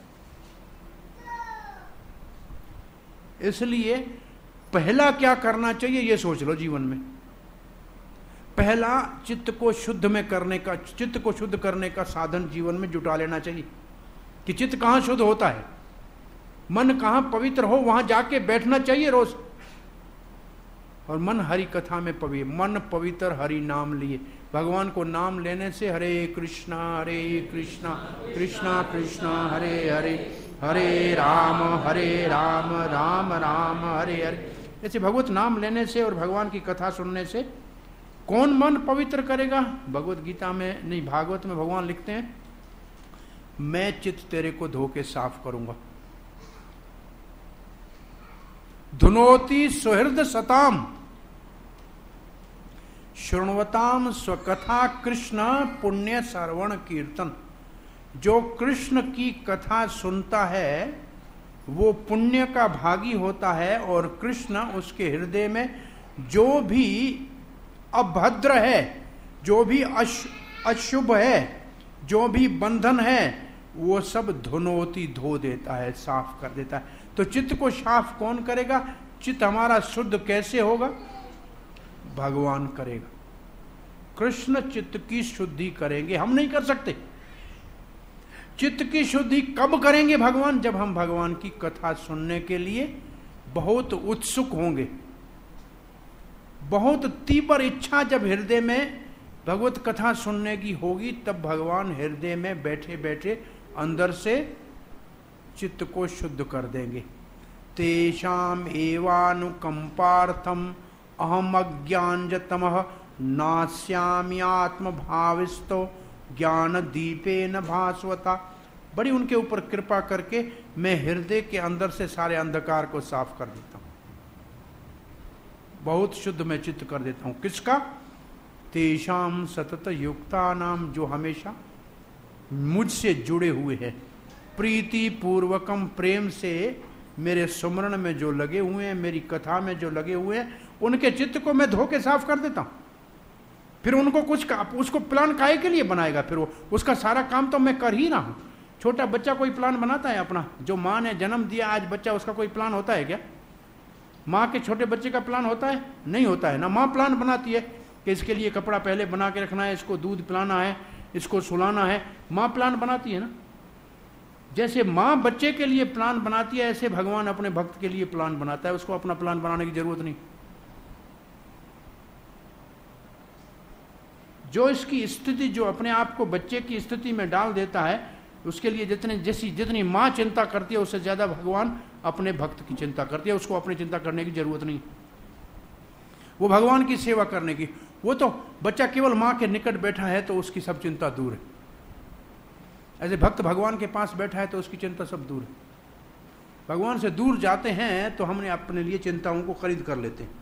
इसलिए पहला क्या करना चाहिए ये सोच लो जीवन में। पहला चित्त को शुद्ध में करने का, चित्त को शुद्ध करने का साधन जीवन में जुटा लेना चाहिए कि चित्त कहाँ शुद्ध होता है, मन कहाँ पवित्र हो, वहां जाके बैठना चाहिए रोज। और मन हरि कथा में पवित्र, मन पवित्र हरि नाम लिए। भगवान को नाम लेने से हरे कृष्णा हरे कृष्णा कृष्णा कृष्णा हरे हरे, हरे राम हरे राम राम राम हरे हरे। ऐसे भगवत नाम लेने से और भगवान की कथा सुनने से कौन मन पवित्र करेगा? भगवत गीता में नहीं, भागवत में भगवान लिखते हैं, मैं चित्त तेरे को धो के साफ करूंगा। धुनोति सुहृद सताम शृण्वताम स्वकथा कृष्ण पुण्य श्रवण कीर्तन। जो कृष्ण की कथा सुनता है वो पुण्य का भागी होता है। और कृष्ण उसके हृदय में जो भी अभद्र है, जो भी अशुभ है, जो भी बंधन है, वो सब धुनोती धो देता है, साफ कर देता है। तो चित्त को साफ कौन करेगा? चित्त हमारा शुद्ध कैसे होगा? भगवान करेगा। कृष्ण चित्त की शुद्धि करेंगे, हम नहीं कर सकते। चित्त की शुद्धि कब करेंगे भगवान? जब हम भगवान की कथा सुनने के लिए बहुत उत्सुक होंगे, बहुत तीव्र इच्छा जब हृदय में भगवत कथा सुनने की होगी, तब भगवान हृदय में बैठे बैठे अंदर से चित्त को शुद्ध कर देंगे। तेषाम एवानुकंपार्थम अहम अज्ञानजतमः नास्यामि आत्मभाविस्तो ज्ञान दीपेन भास्वता। बड़ी उनके ऊपर कृपा करके मैं हृदय के अंदर से सारे अंधकार को साफ कर देता हूं, बहुत शुद्ध मैं चित्त कर देता हूं। किसका? तेषाम सतत युक्ता नाम, जो हमेशा मुझसे जुड़े हुए हैं, प्रीति पूर्वकम, प्रेम से मेरे सुमरण में जो लगे हुए हैं, मेरी कथा में जो लगे हुए हैं, उनके चित्त को मैं धो के साफ कर देता हूं। फिर उनको कुछ उसको प्लान काहे के लिए बनाएगा, फिर वो उसका सारा काम तो मैं कर ही रहा हूं। छोटा बच्चा कोई प्लान बनाता है अपना, जो माँ ने जन्म दिया आज बच्चा, उसका कोई प्लान होता है क्या? माँ के छोटे बच्चे का प्लान होता है? नहीं होता है ना। माँ प्लान बनाती है कि इसके लिए कपड़ा पहले बना के रखना है, इसको दूध पिलाना है, इसको सुलाना है, माँ प्लान बनाती है ना। जैसे माँ बच्चे के लिए प्लान बनाती है, ऐसे भगवान अपने भक्त के लिए प्लान बनाता है, उसको अपना प्लान बनाने की जरूरत नहीं। जो इसकी स्थिति, जो अपने आप को बच्चे की स्थिति में डाल देता है, उसके लिए जितने जैसी जितनी माँ चिंता करती है, उससे ज्यादा भगवान अपने भक्त की चिंता करती है। उसको अपनी चिंता करने की जरूरत नहीं, वो भगवान की सेवा करने की। वो तो बच्चा केवल माँ के निकट बैठा है तो उसकी सब चिंता दूर है। ऐसे भक्त भगवान के पास बैठा है तो उसकी चिंता सब दूर है। भगवान से दूर जाते हैं तो हमने अपने लिए चिंताओं को खरीद कर लेते हैं।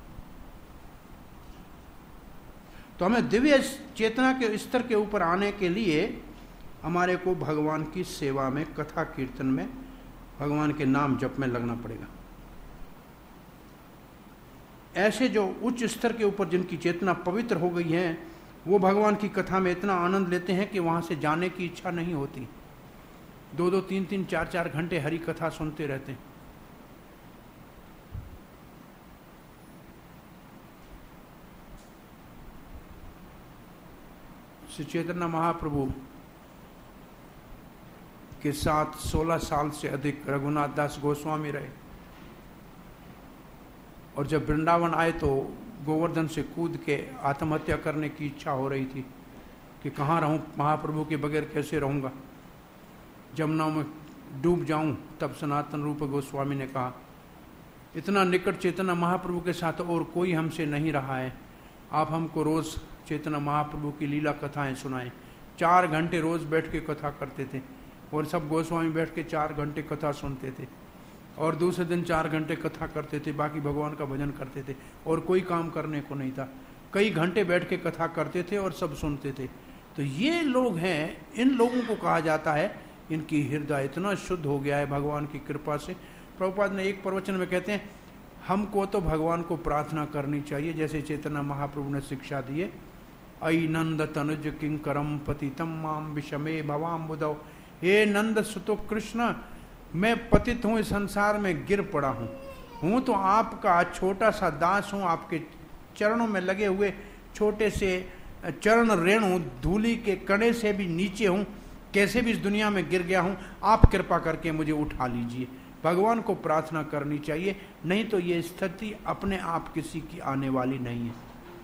तो हमें दिव्य चेतना के स्तर के ऊपर आने के लिए हमारे को भगवान की सेवा में, कथा कीर्तन में, भगवान के नाम जप में लगना पड़ेगा। ऐसे जो उच्च स्तर के ऊपर जिनकी चेतना पवित्र हो गई है, वो भगवान की कथा में इतना आनंद लेते हैं कि वहां से जाने की इच्छा नहीं होती। दो दो तीन तीन चार चार घंटे हरि कथा सुनते रहते हैं। श्री चैतन्य महाप्रभु के साथ सोलह साल से अधिक रघुनाथ दास गोस्वामी रहे, और जब वृंदावन आए तो गोवर्धन से कूद के आत्महत्या करने की इच्छा हो रही थी कि कहाँ रहूं, महाप्रभु के बगैर कैसे रहूंगा, जमुना में डूब जाऊं। तब सनातन रूप गोस्वामी ने कहा, इतना निकट चेतना महाप्रभु के साथ और कोई हमसे नहीं रहा है, आप हमको रोज चेतना महाप्रभु की लीला कथाएं सुनाएं। चार घंटे रोज बैठ के कथा करते थे, और सब गोस्वामी बैठ के चार घंटे कथा सुनते थे, और दूसरे दिन चार घंटे कथा करते थे, बाकी भगवान का भजन करते थे, और कोई काम करने को नहीं था। कई घंटे बैठ के कथा करते थे और सब सुनते थे। तो ये लोग हैं, इन लोगों को कहा जाता है इनकी हृदय इतना शुद्ध हो गया है भगवान की कृपा से। प्रभुपाद ने एक प्रवचन में कहते हैं, हमको तो भगवान को प्रार्थना करनी चाहिए, जैसे चैतन्य महाप्रभु ने शिक्षा दी है, अई नंद तनुज किंकरम पतितम माम विषमे भवाम बुधौ। हे नंद सुतो कृष्ण, मैं पतित हूँ, इस संसार में गिर पड़ा हूँ, हूँ तो आपका छोटा सा दास हूँ, आपके चरणों में लगे हुए छोटे से चरण रेणु धूली के कणे से भी नीचे हूँ, कैसे भी इस दुनिया में गिर गया हूँ, आप कृपा करके मुझे उठा लीजिए। भगवान को प्रार्थना करनी चाहिए, नहीं तो ये स्थिति अपने आप किसी की आने वाली नहीं है।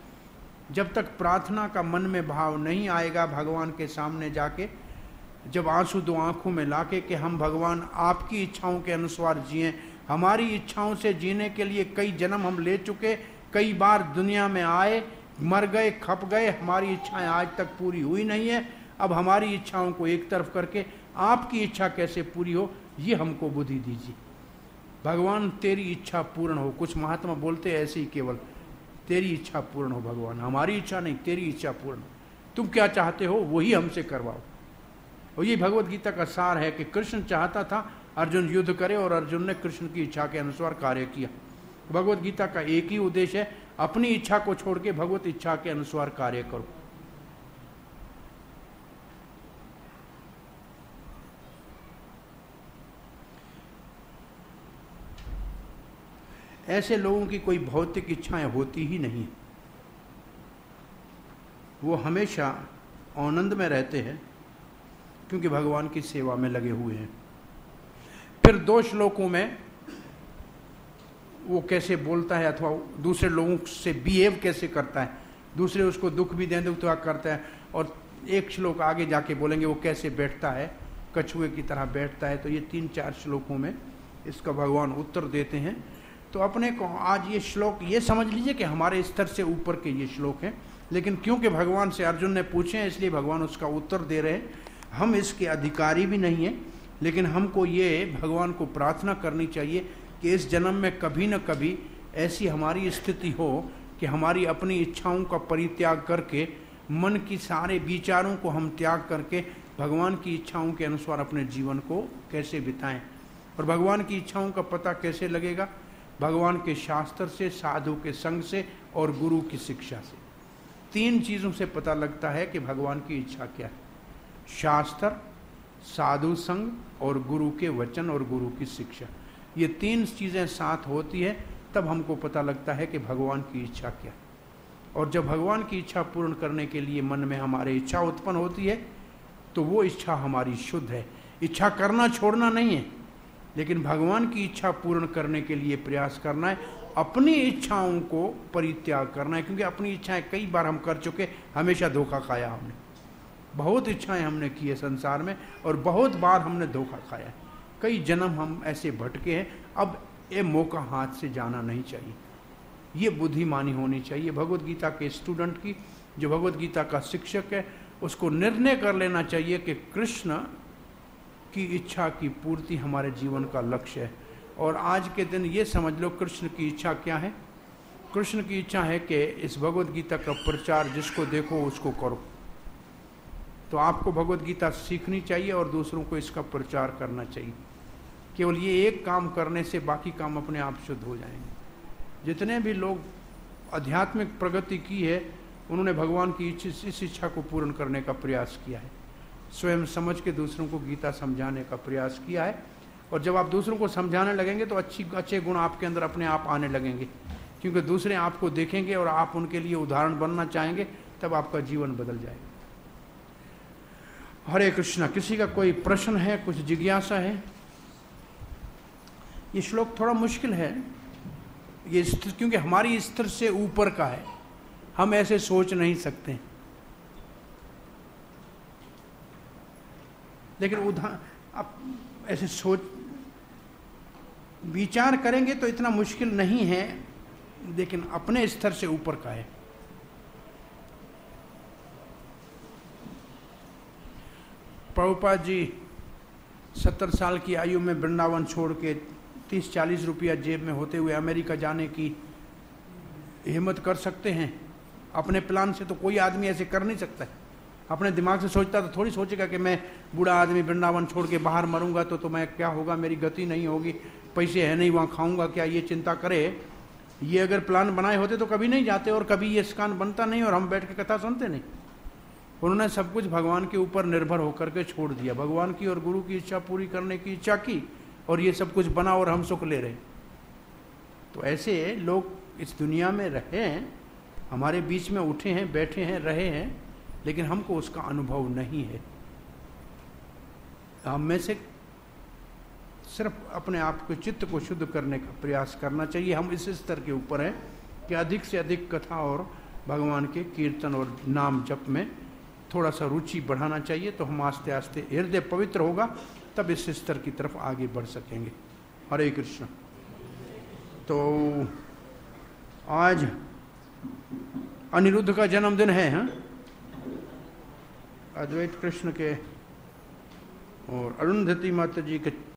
जब तक प्रार्थना का मन में भाव नहीं आएगा, भगवान के सामने जाके जब आंसू दो आंखों में लाके कि हम भगवान आपकी इच्छाओं के अनुसार जिएं, हमारी इच्छाओं से जीने के लिए कई जन्म हम ले चुके, कई बार दुनिया में आए, मर गए, खप गए, हमारी इच्छाएं आज तक पूरी हुई नहीं है, अब हमारी इच्छाओं को एक तरफ करके आपकी इच्छा कैसे पूरी हो, ये हमको बुद्धि दीजिए। भगवान तेरी इच्छा पूर्ण हो। कुछ महात्मा बोलते हैं ऐसे ही केवल, तेरी इच्छा पूर्ण हो भगवान, हमारी इच्छा नहीं, तेरी इच्छा पूर्ण हो, तुम क्या चाहते हो वही हमसे करवाओ। और ये भगवत गीता का सार है कि कृष्ण चाहता था अर्जुन युद्ध करे, और अर्जुन ने कृष्ण की इच्छा के अनुसार कार्य किया। भगवत गीता का एक ही उद्देश्य है, अपनी इच्छा को छोड़ के भगवत इच्छा के अनुसार कार्य करो। ऐसे लोगों की कोई भौतिक इच्छाएं होती ही नहीं, वो हमेशा आनंद में रहते हैं क्योंकि भगवान की सेवा में लगे हुए हैं। फिर दो श्लोकों में वो कैसे बोलता है अथवा दूसरे लोगों से बिहेव कैसे करता है, दूसरे उसको दुख भी देने तो करता है, और एक श्लोक आगे जाके बोलेंगे वो कैसे बैठता है, कछुए की तरह बैठता है। तो ये तीन चार श्लोकों में इसका भगवान उत्तर देते हैं। तो अपने को आज ये श्लोक ये समझ लीजिए कि हमारे स्तर से ऊपर के ये श्लोक हैं, लेकिन क्योंकि भगवान से अर्जुन ने पूछे हैं इसलिए भगवान उसका उत्तर दे रहे हैं। हम इसके अधिकारी भी नहीं हैं, लेकिन हमको ये भगवान को प्रार्थना करनी चाहिए कि इस जन्म में कभी न कभी ऐसी हमारी स्थिति हो कि हमारी अपनी इच्छाओं का परित्याग करके, मन की सारे विचारों को हम त्याग करके भगवान की इच्छाओं के अनुसार अपने जीवन को कैसे बिताएं। और भगवान की इच्छाओं का पता कैसे लगेगा? भगवान के शास्त्र से, साधु के संग से और गुरु की शिक्षा से। तीन चीज़ों से पता लगता है कि भगवान की इच्छा क्या है। शास्त्र, साधु संग और गुरु के वचन और गुरु की शिक्षा, ये तीन चीज़ें साथ होती है तब हमको पता लगता है कि भगवान की इच्छा क्या है। और जब भगवान की इच्छा पूर्ण करने के लिए मन में हमारे इच्छा उत्पन्न होती है तो वो इच्छा हमारी शुद्ध है। इच्छा करना छोड़ना नहीं है, लेकिन भगवान की इच्छा पूर्ण करने के लिए प्रयास करना है, अपनी इच्छाओं को परित्याग करना है। क्योंकि अपनी इच्छाएं कई बार हम कर चुके, हमेशा धोखा खाया हमने। बहुत इच्छाएं हमने की है संसार में और बहुत बार हमने धोखा खाया है। कई जन्म हम ऐसे भटके हैं। अब ये मौका हाथ से जाना नहीं चाहिए। ये बुद्धिमानी होनी चाहिए भगवत गीता के स्टूडेंट की। जो भगवत गीता का शिक्षक है उसको निर्णय कर लेना चाहिए कि कृष्ण की इच्छा की पूर्ति हमारे जीवन का लक्ष्य है। और आज के दिन ये समझ लो कृष्ण की इच्छा क्या है। कृष्ण की इच्छा है कि इस भगवत गीता का प्रचार जिसको देखो उसको करो। तो आपको भगवत गीता सीखनी चाहिए और दूसरों को इसका प्रचार करना चाहिए। केवल ये एक काम करने से बाकी काम अपने आप शुद्ध हो जाएंगे। जितने भी लोग आध्यात्मिक प्रगति की है उन्होंने भगवान की इस इच्छा को पूर्ण करने का प्रयास किया है। स्वयं समझ के दूसरों को गीता समझाने का प्रयास किया है। और जब आप दूसरों को समझाने लगेंगे तो अच्छी अच्छे गुण आपके अंदर अपने आप आने लगेंगे, क्योंकि दूसरे आपको देखेंगे और आप उनके लिए उदाहरण बनना चाहेंगे, तब आपका जीवन बदल जाएगा। हरे कृष्णा। किसी का कोई प्रश्न है, कुछ जिज्ञासा है? ये श्लोक थोड़ा मुश्किल है, ये क्योंकि हमारी स्तर से ऊपर का है, हम ऐसे सोच नहीं सकते। लेकिन उदाहरण आप ऐसे सोच विचार करेंगे तो इतना मुश्किल नहीं है, लेकिन अपने स्तर से ऊपर का है। प्रभुपाद जी सत्तर साल की आयु में वृंदावन छोड़ के तीस चालीस रुपया जेब में होते हुए अमेरिका जाने की हिम्मत कर सकते हैं? अपने प्लान से तो कोई आदमी ऐसे कर नहीं सकता है। अपने दिमाग से सोचता तो थोड़ी सोचेगा कि मैं बूढ़ा आदमी वृंदावन छोड़ के बाहर मरूंगा तो तो मैं क्या होगा, मेरी गति नहीं होगी, पैसे है नहीं, वहाँ खाऊंगा क्या, ये चिंता करे। ये अगर प्लान बनाए होते तो कभी नहीं जाते और कभी ये स्कान बनता नहीं और हम बैठ के कथा सुनते नहीं। उन्होंने सब कुछ भगवान के ऊपर निर्भर होकर के छोड़ दिया, भगवान की और गुरु की इच्छा पूरी करने की इच्छा की, और ये सब कुछ बना और हम सुख ले रहे। तो ऐसे लोग इस दुनिया में रहे हैं, हमारे बीच में उठे हैं, बैठे हैं, रहे हैं, लेकिन हमको उसका अनुभव नहीं है। हम में से सिर्फ अपने आप को, चित्त को शुद्ध करने का प्रयास करना चाहिए। हम इस स्तर के ऊपर हैं कि अधिक से अधिक कथा और भगवान के कीर्तन और नाम जप में थोड़ा सा रुचि बढ़ाना चाहिए। तो हम आस्ते आस्ते हृदय पवित्र होगा, तब इस स्तर की तरफ आगे बढ़ सकेंगे। हरे कृष्ण। तो आज अनिरुद्ध का जन्मदिन है, हाँ? अद्वैत कृष्ण के और अरुंधति माता जी के